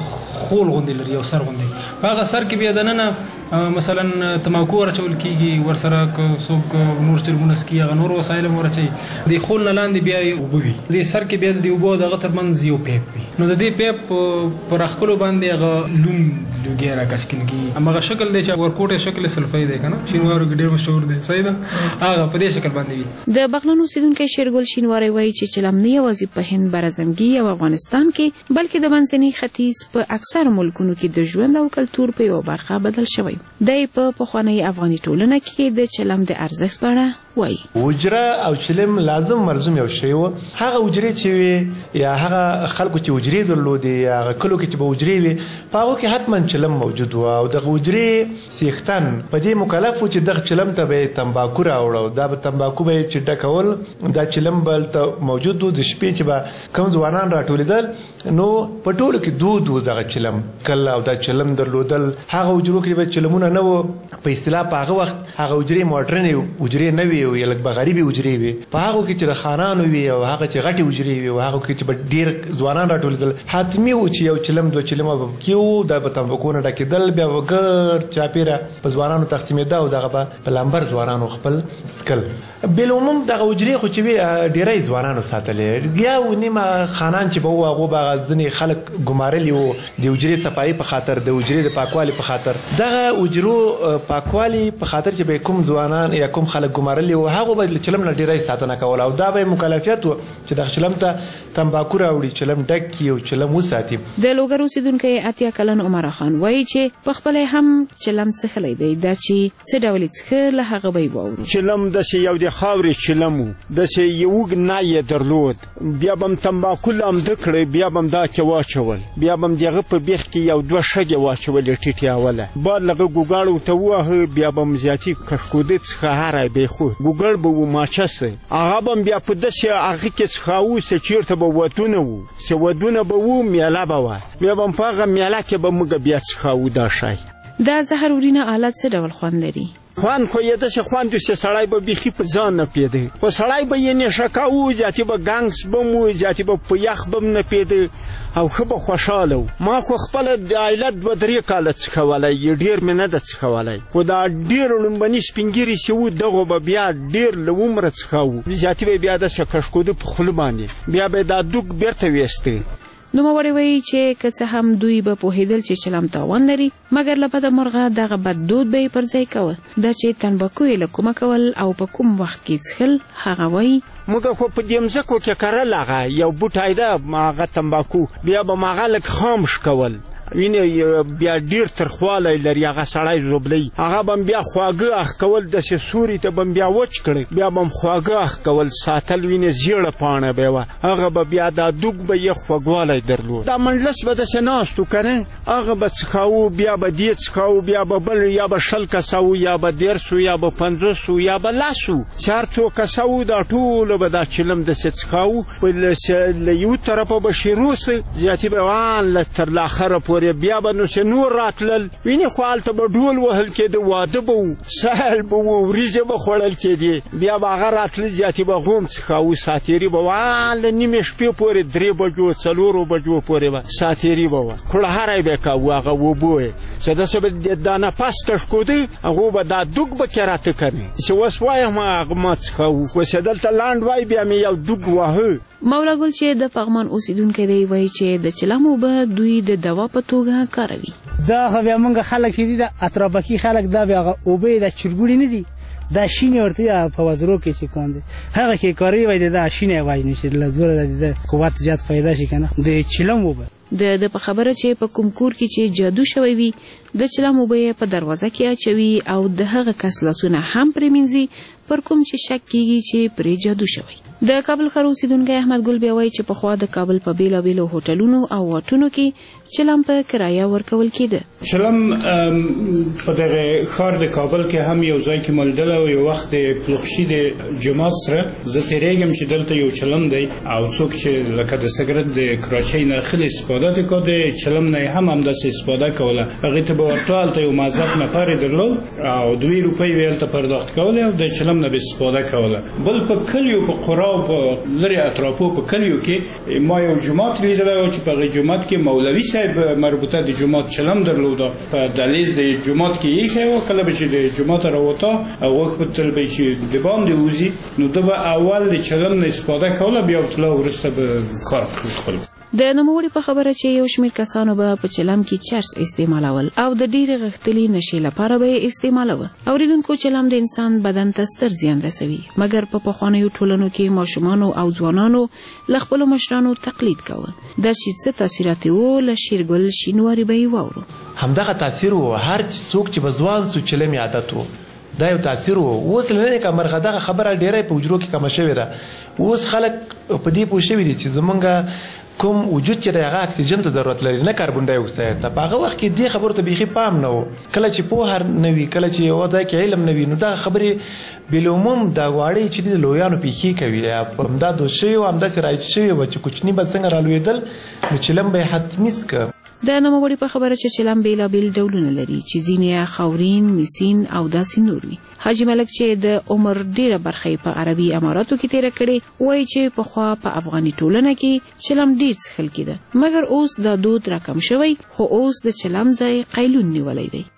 S14: خول غوندې لري، یو سر غوندې. په هغه سر کې بیا دننه مثلا تماکو ورچول کېږي، ورسره څوک نور چرګونه څکي، هغه نور وسایل هم ورچوي. د خول نه لاندې بیا اوبه وي، دې سر کې بیا د اوبو دغه ترمنځ یو پیپ وي. نو د دې پیپ په راښکلو باندې هغه لوند لوګی راکشکل کېږي. هماغه شکل دی چې ورکوټی شکل سلفۍ دی که نه، شینوارو کې ډېر مشهور دی. صحیح ده، هغه په دې شکل باندې وي.
S5: د بغلان اوسیدونکی شیرګل شینواری وایي چې چلم نه یوازې په هند، برازنګي او افغانستان کې بلکې د منځني ختیځ په اکثر ملکونو کې د ژوند او کلتور په یوه برخه بدل شوی. دی په پخوانۍ افغاني ټولنه کې د چلم د ارزښت په اړه وایي.
S15: حجره او چلم لازم مرزوم یو شی و. هغه حجرې چې وي یا هغه خلکو چې حجرې درلودې یا هغه کلو کې چې به حجرې وي، په هغو کې حتما چلم موجود و او دغه حجرې څښتن په دې مکلف و چې دغه چلم ته به یې تمباکو راوړه. دا به تمباکو به یې چې ډکول، دا چلم به هلته موجود و. د شپې چې به کوم ځوانان راټولېدل نو په ټولو کې دود و دغه چلم کل او دا چلم درلودل. هغه حجرو کې به چلمونه نه و په اصطلاح. په هغه وخت هغه حجرې موډرنې حجرې نه وي او یا لږ به غریبې حجرې وي. په هغو کې چې د خانانو وي او هغه چې غټې حجرې وي او هغو کې چې به ډېر ځوانان راټولېدل، حتمي و چې یو چلم دوه چلمه به پکې و. دا به تمباکو نه ډکېدل، بیا به ګرد چاپېره په ځوانانو تقسیمېده او دغه به په لمبر ځوانانو خپل څکل. بالعموم دغه حجرې خو چې وي ډېری ځوانانو ساتلې. بیا و نیمه خانان چې به وو هغو به هغه ځینې خلک ګمارلي وو د حجرې صفایي په خاطر، د حجرې د پاکوالي په خاطر. دغه حجرو پاکوالي په خاطر چې به کوم ځوانان یا کوم خلک ګمارلي او هغه به چلم نه ډیرای ساتنه کول او دا به مکلفیت و چې د چلم ته تمباکو راوړي چلم ډک کی او چلم وساتي.
S12: د لوګر اوسیدونکو اتیا کلن عمر خان وایي چې په خپل هم چلم څخلې دی دا چې څه ډول څخه له هغه به وورو.
S8: چلم د یو د خاورې چلمو د یو نه درلود بیا بم تمباکو لام د کړې بیا بم دا کې واچول بیا بم دغه په بیخ کې یو دوه شګه واچول ټیټی اوله بعد لغه ګوګاړو ته واه بیا بم زیاتی کښکودت څخه هره به خو ګوګل به ماچسه هغه بم بیا په دسه هغه کې څخاو چیرته به وتونه وو سودونه به وو میاله به و بیا بم پاغه میاله کې به موږ بیا څخاو دا شای.
S12: دا زهرورینه آلات څه ډول خوند لري؟
S8: خوان خو یې د څه خوان د سړی به بيخي په ځان نه پیده په سړی به یې نشکاو ځاتې به ګانګس به مو ځاتې به په یخ به نه پیده او خو به خوشاله ما خو خپل د عائلت به درې کال څخولای ډیر مې نه د څخولای خو دا ډیر لومبني سپینګری شو دغه به بیا ډیر لومره څخاو ځاتې به بیا د شکشکود په خپل باندې بیا به دا دوک بیرته وېسته.
S12: نو موري وی چې که څه هم دوی به پوهیدل چې چلم تاوان لري مګر لپاره مرغه دغه بد دود به پر ځای کوي دا چې تنباکو یې لکومه کول او په کوم وخت کې څخل هغه وی
S8: موږ خو په دې مزکو کې کارل هغه یو بوټای دا ماغه تنباکو بیا به ماغه لک خامش کول ویني بیا ډیر ترخواله لري هغه سړی زوبلی هغه بم بیا خواږه اخ کول د سوري ته بم بیا وچ کړي بیا بم خواږه اخ کول ساتل ویني زیړه پانه به هغه به بیا د دوګ به یې خواګواله درلود دا منلس به د سناستو کنه هغه به څخاو بیا به دې څخاو بیا به بل یا به شل کساو یا به درسو یا به 500 یا به لاسو چارتو کساو دا ټول به دا چلم د څخاو په یو طرفه به شروس زیاتی به وان تر الاخره بیا به نو نور راتلل ویني خپلته به ډول وهل کې د واده به سهل به وريزه به خړل کې دي بیا به هغه راتل ځاتې به غوم څخه ساتيري به وال نیمه شپې پورې 3 بجو 4 بجو پورې به ساتيري به کله هرای به کا هغه وبوي چې د سبب د دانه پاستش کودي هغه به دا دوګ به کراته کوي چې وسوای ما هغه ما څخه وسدلته لاند وای بیا مې یو دوګ واه.
S12: مولا ګل چې د پغمان اوسیدونکو دی وای چې د چلمو به دوی د دوا په توګه کاروي.
S16: دا خو بیا موږ خلک چې دي د اطرافکی خلک دا بیا اوبه د چرګوړي نه دي دا شینه ورته په وزرو کې چې کوم دي هغه کې کاری وای دا شینه وای نشي لزور د قوت زیات پیدا شي کنه د چلمو به
S12: د په خبره چې په کوم کور کې چې جادو شوی وي د چلمو به په دروازه کې اچوي او د هغه کس لاسونه هم پرمنځي پر کوم چې شک کیږي چې پرې جادو شوی. د کابل ښار اوسیدونکو احمد ګل بیا وایي چې په خوا د کابل په بیلابیلو هوټلونو او واټونو کې چلم په کرایه ورکول کېده.
S18: چلم په دغه ښار د کابل کې هم یو ځای کې ملډل او یو وخت د پلوخشي د جماعت سره زه تیریږم چې دلته یو چلم دی او څوک چې لکه د سګرټ د کراچۍ نه خلی استفاده کوي چلم نه هم همداسې استفاده کوله هغه ته به ورته یو مازق نفر درلود او 2 روپۍ ویلته پرداخت کوله او د چلم نه به استفاده کوله. بل په کلیو په قرا په لري اطرافو په کلیو کې ما یو جماعت لیدل او چې په جماعت کې مولوي صاحب مربوطه د جماعت چلم درلود په دهلیز د جماعت کې یې خو کله چې د جماعت راوته او وخت په تل به چې د باندې وزي نو د اول د چلم نه استفاده کوله بیا تل ورسته به کار خپل.
S12: د نوموړي په خبره چې یو شمېر کسانو به په چلم کې چرس استعمالول او د ډېرې غښتلې نشې لپاره به یې استعمالوه. اوریدونکو چلم د انسان بدن ته ستر زیان رسوي مګر په پخوانیو ټولنو کې ماشومانو او ځوانانو له خپلو مشرانو تقلید کوه. دا چې څه تاثیرات وو له شیرګل شینواري به یې واورو.
S15: همدغه تاثیر وو هر څوک چې بزوان سو چلم عادت وو دا یو تاثیر وو. اوس لنه کومه دغه خبره ډیره په وجرو کې کم شوې ده. اوس خلک په دې پوه شوي دي چې زمونږ کوم وجود چې دغه اکسیجن ته ضرورت لري نه کاربن ډای اکساید ته په هغه وخت کې دې خبرو ته بيخي پام نه و. کله چې په هر نوي کله چې یو ځای کې علم نوي نو دا خبرې بلومم دا واړی چې د لویانو پیخي کوي په امداد شوی او امداد راځي شوی و چې کوچنی به څنګه رالویدل نو چلم به حتمی سکه.
S12: د نوموړي په خبره چې چلم بیلابیل ډولونه لري چې ځینې خاورین میسین او داسې نور وي. حاجی ملک چې د عمر ډیره برخه په عربي اماراتو کې تیر کړي وایي چې په خوا په افغاني ټولنه کې چلم ډیر څخل کېده مګر اوس دا دود راکم شوی خو اوس د چلم ځای قیلون نیولای دی.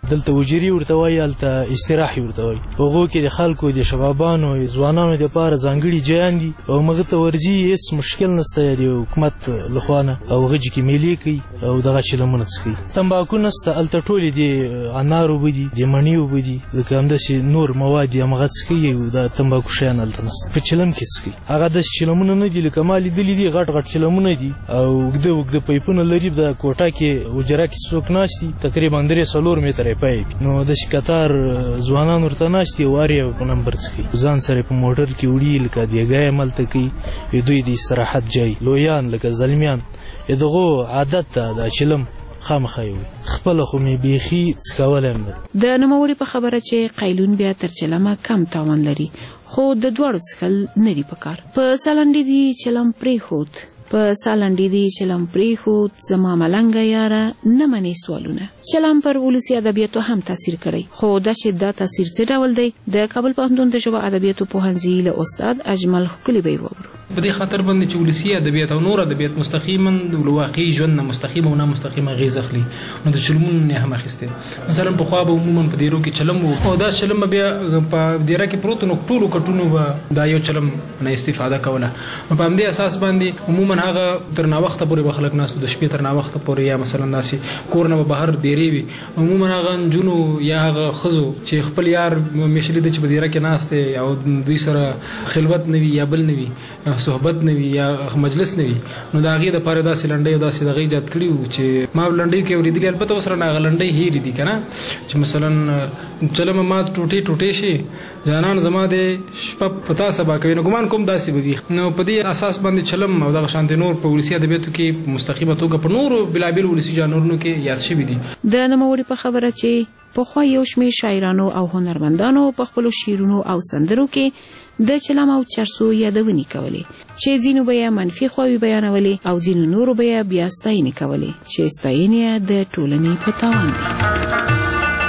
S17: دلته وجری ورته وایي هلته استراحي ورته وایي هغو کې د خلکو د شبابانو ځوانانو دپاره ځانګړي جیان دي او هغه ته ورځي هېڅ مشکل نشته د حکومت لخوا نه او هغه چې کې میلې کوي او دغه چلمونه څښي تمباکو نشته هلته ټولې د انار اوبه دي د مڼې اوبه دي لکه همداسې نور مواد دي همغه څښي او د تمباکو شیان هلته نشته په چلم کې څښي هغه داسې چلمونه نه دي لکه ما لیدلي دي غټ غټ چلمونه دي او اوږده اوږده پیپونه لري د کوټه کې حجره کې څوک ناست دي تقریبا 3-4 متره پیپ نو داسې کتار ځوانان ورته ناست دي وار یې په نمبر څښي ځان سره په موټر کې وړي لکه دیګی یې هملته کوي دوی د استراحت ځای لویان لکه زلمیان دغو عادت ده دا چلم خامخا وي خپله خو مې بیخي څکولی هم
S19: د نوموړي په خبره چې قیلون بیا تر چلمه کم تاوان لري خو د دواړو څښل نه دي پکار په سالنډي دي چلم پرېښود په سالنډي دي چلم پرېښود زما ملنګه یاره نه منې سوالونه چلم پر ولسي ادبیاتو هم تاثیر کړی خو دا چې دا تاثیر څه ډول دی د کابل پوهنتون د ژبه ادبیاتو پوهنځي له استاد اجمل ښکلي به یې واورو
S14: په دې خاطر باندې چې ولسي ادبیات او نور ادبیات مستقیما د واقعي ژوند نه مستقیم او نه مستقیمه غیز اخلي نو د چلمونو نه هم اخیستې مثلا پخوا به عموما په دیرو کې چلم او دا چلم بیا په دیره کې پروت نو ټولو کټونو به دا یو چلم نه استفاده کوله په همدې اساس باندې عموما هغه تر ناوخته پورې به خلک ناستو د شپې تر ناوخته پورې یا مثلا ناسې کور نه به بهر دیرې وي عموما هغه نجونو یا هغه ښځو چې خپل یار میشلي ده چې په دیره کې ناستې او دوی سره خلوت نه وي یا بل نه وي صحبت نه وي یا مجلس نه وي نو د هغې دپاره داسې لنډۍ او داسې دغې ایجاد کړي وو چې ما لنډۍ کې اورېدلي البته اوس رانه هغه لنډۍ هېرې دي که نه چې مثلا چلمه ما ټوټې ټوټې شي جانان زما د شپه په تا سبا کوي نو ګمان کوم داسې به وي نو په دې اساس باندې چلم او دغه شانتې نور په ولسي ادبیاتو کې په مستقیمه توګه په نورو بېلابېل ولسي ژانرونو کې یاد شوي دي
S19: د نوموړي په خبره چې پخوا یو شمېر شاعرانو او هنرمندانو په خپلو شعرونو او سندرو کې د چلم او چرسو یادونې کولې چې ځینو به یې منفي خواوې بیانولې او ځینو نورو به یې بیا ستاینې کولې چې ستاینې د ټولنې په تاوان دي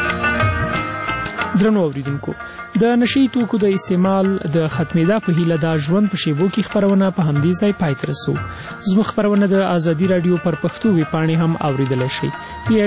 S13: درنو اوریدونکو د نشي توکو د استعمال د ختمېدا په هیله د ژوند په شیبو کې خبرونه په همدې ځای پای ته رسو زموږ خبرونه د ازادي راډیو پر پښتو ویبپاڼې هم اوریدلی شئ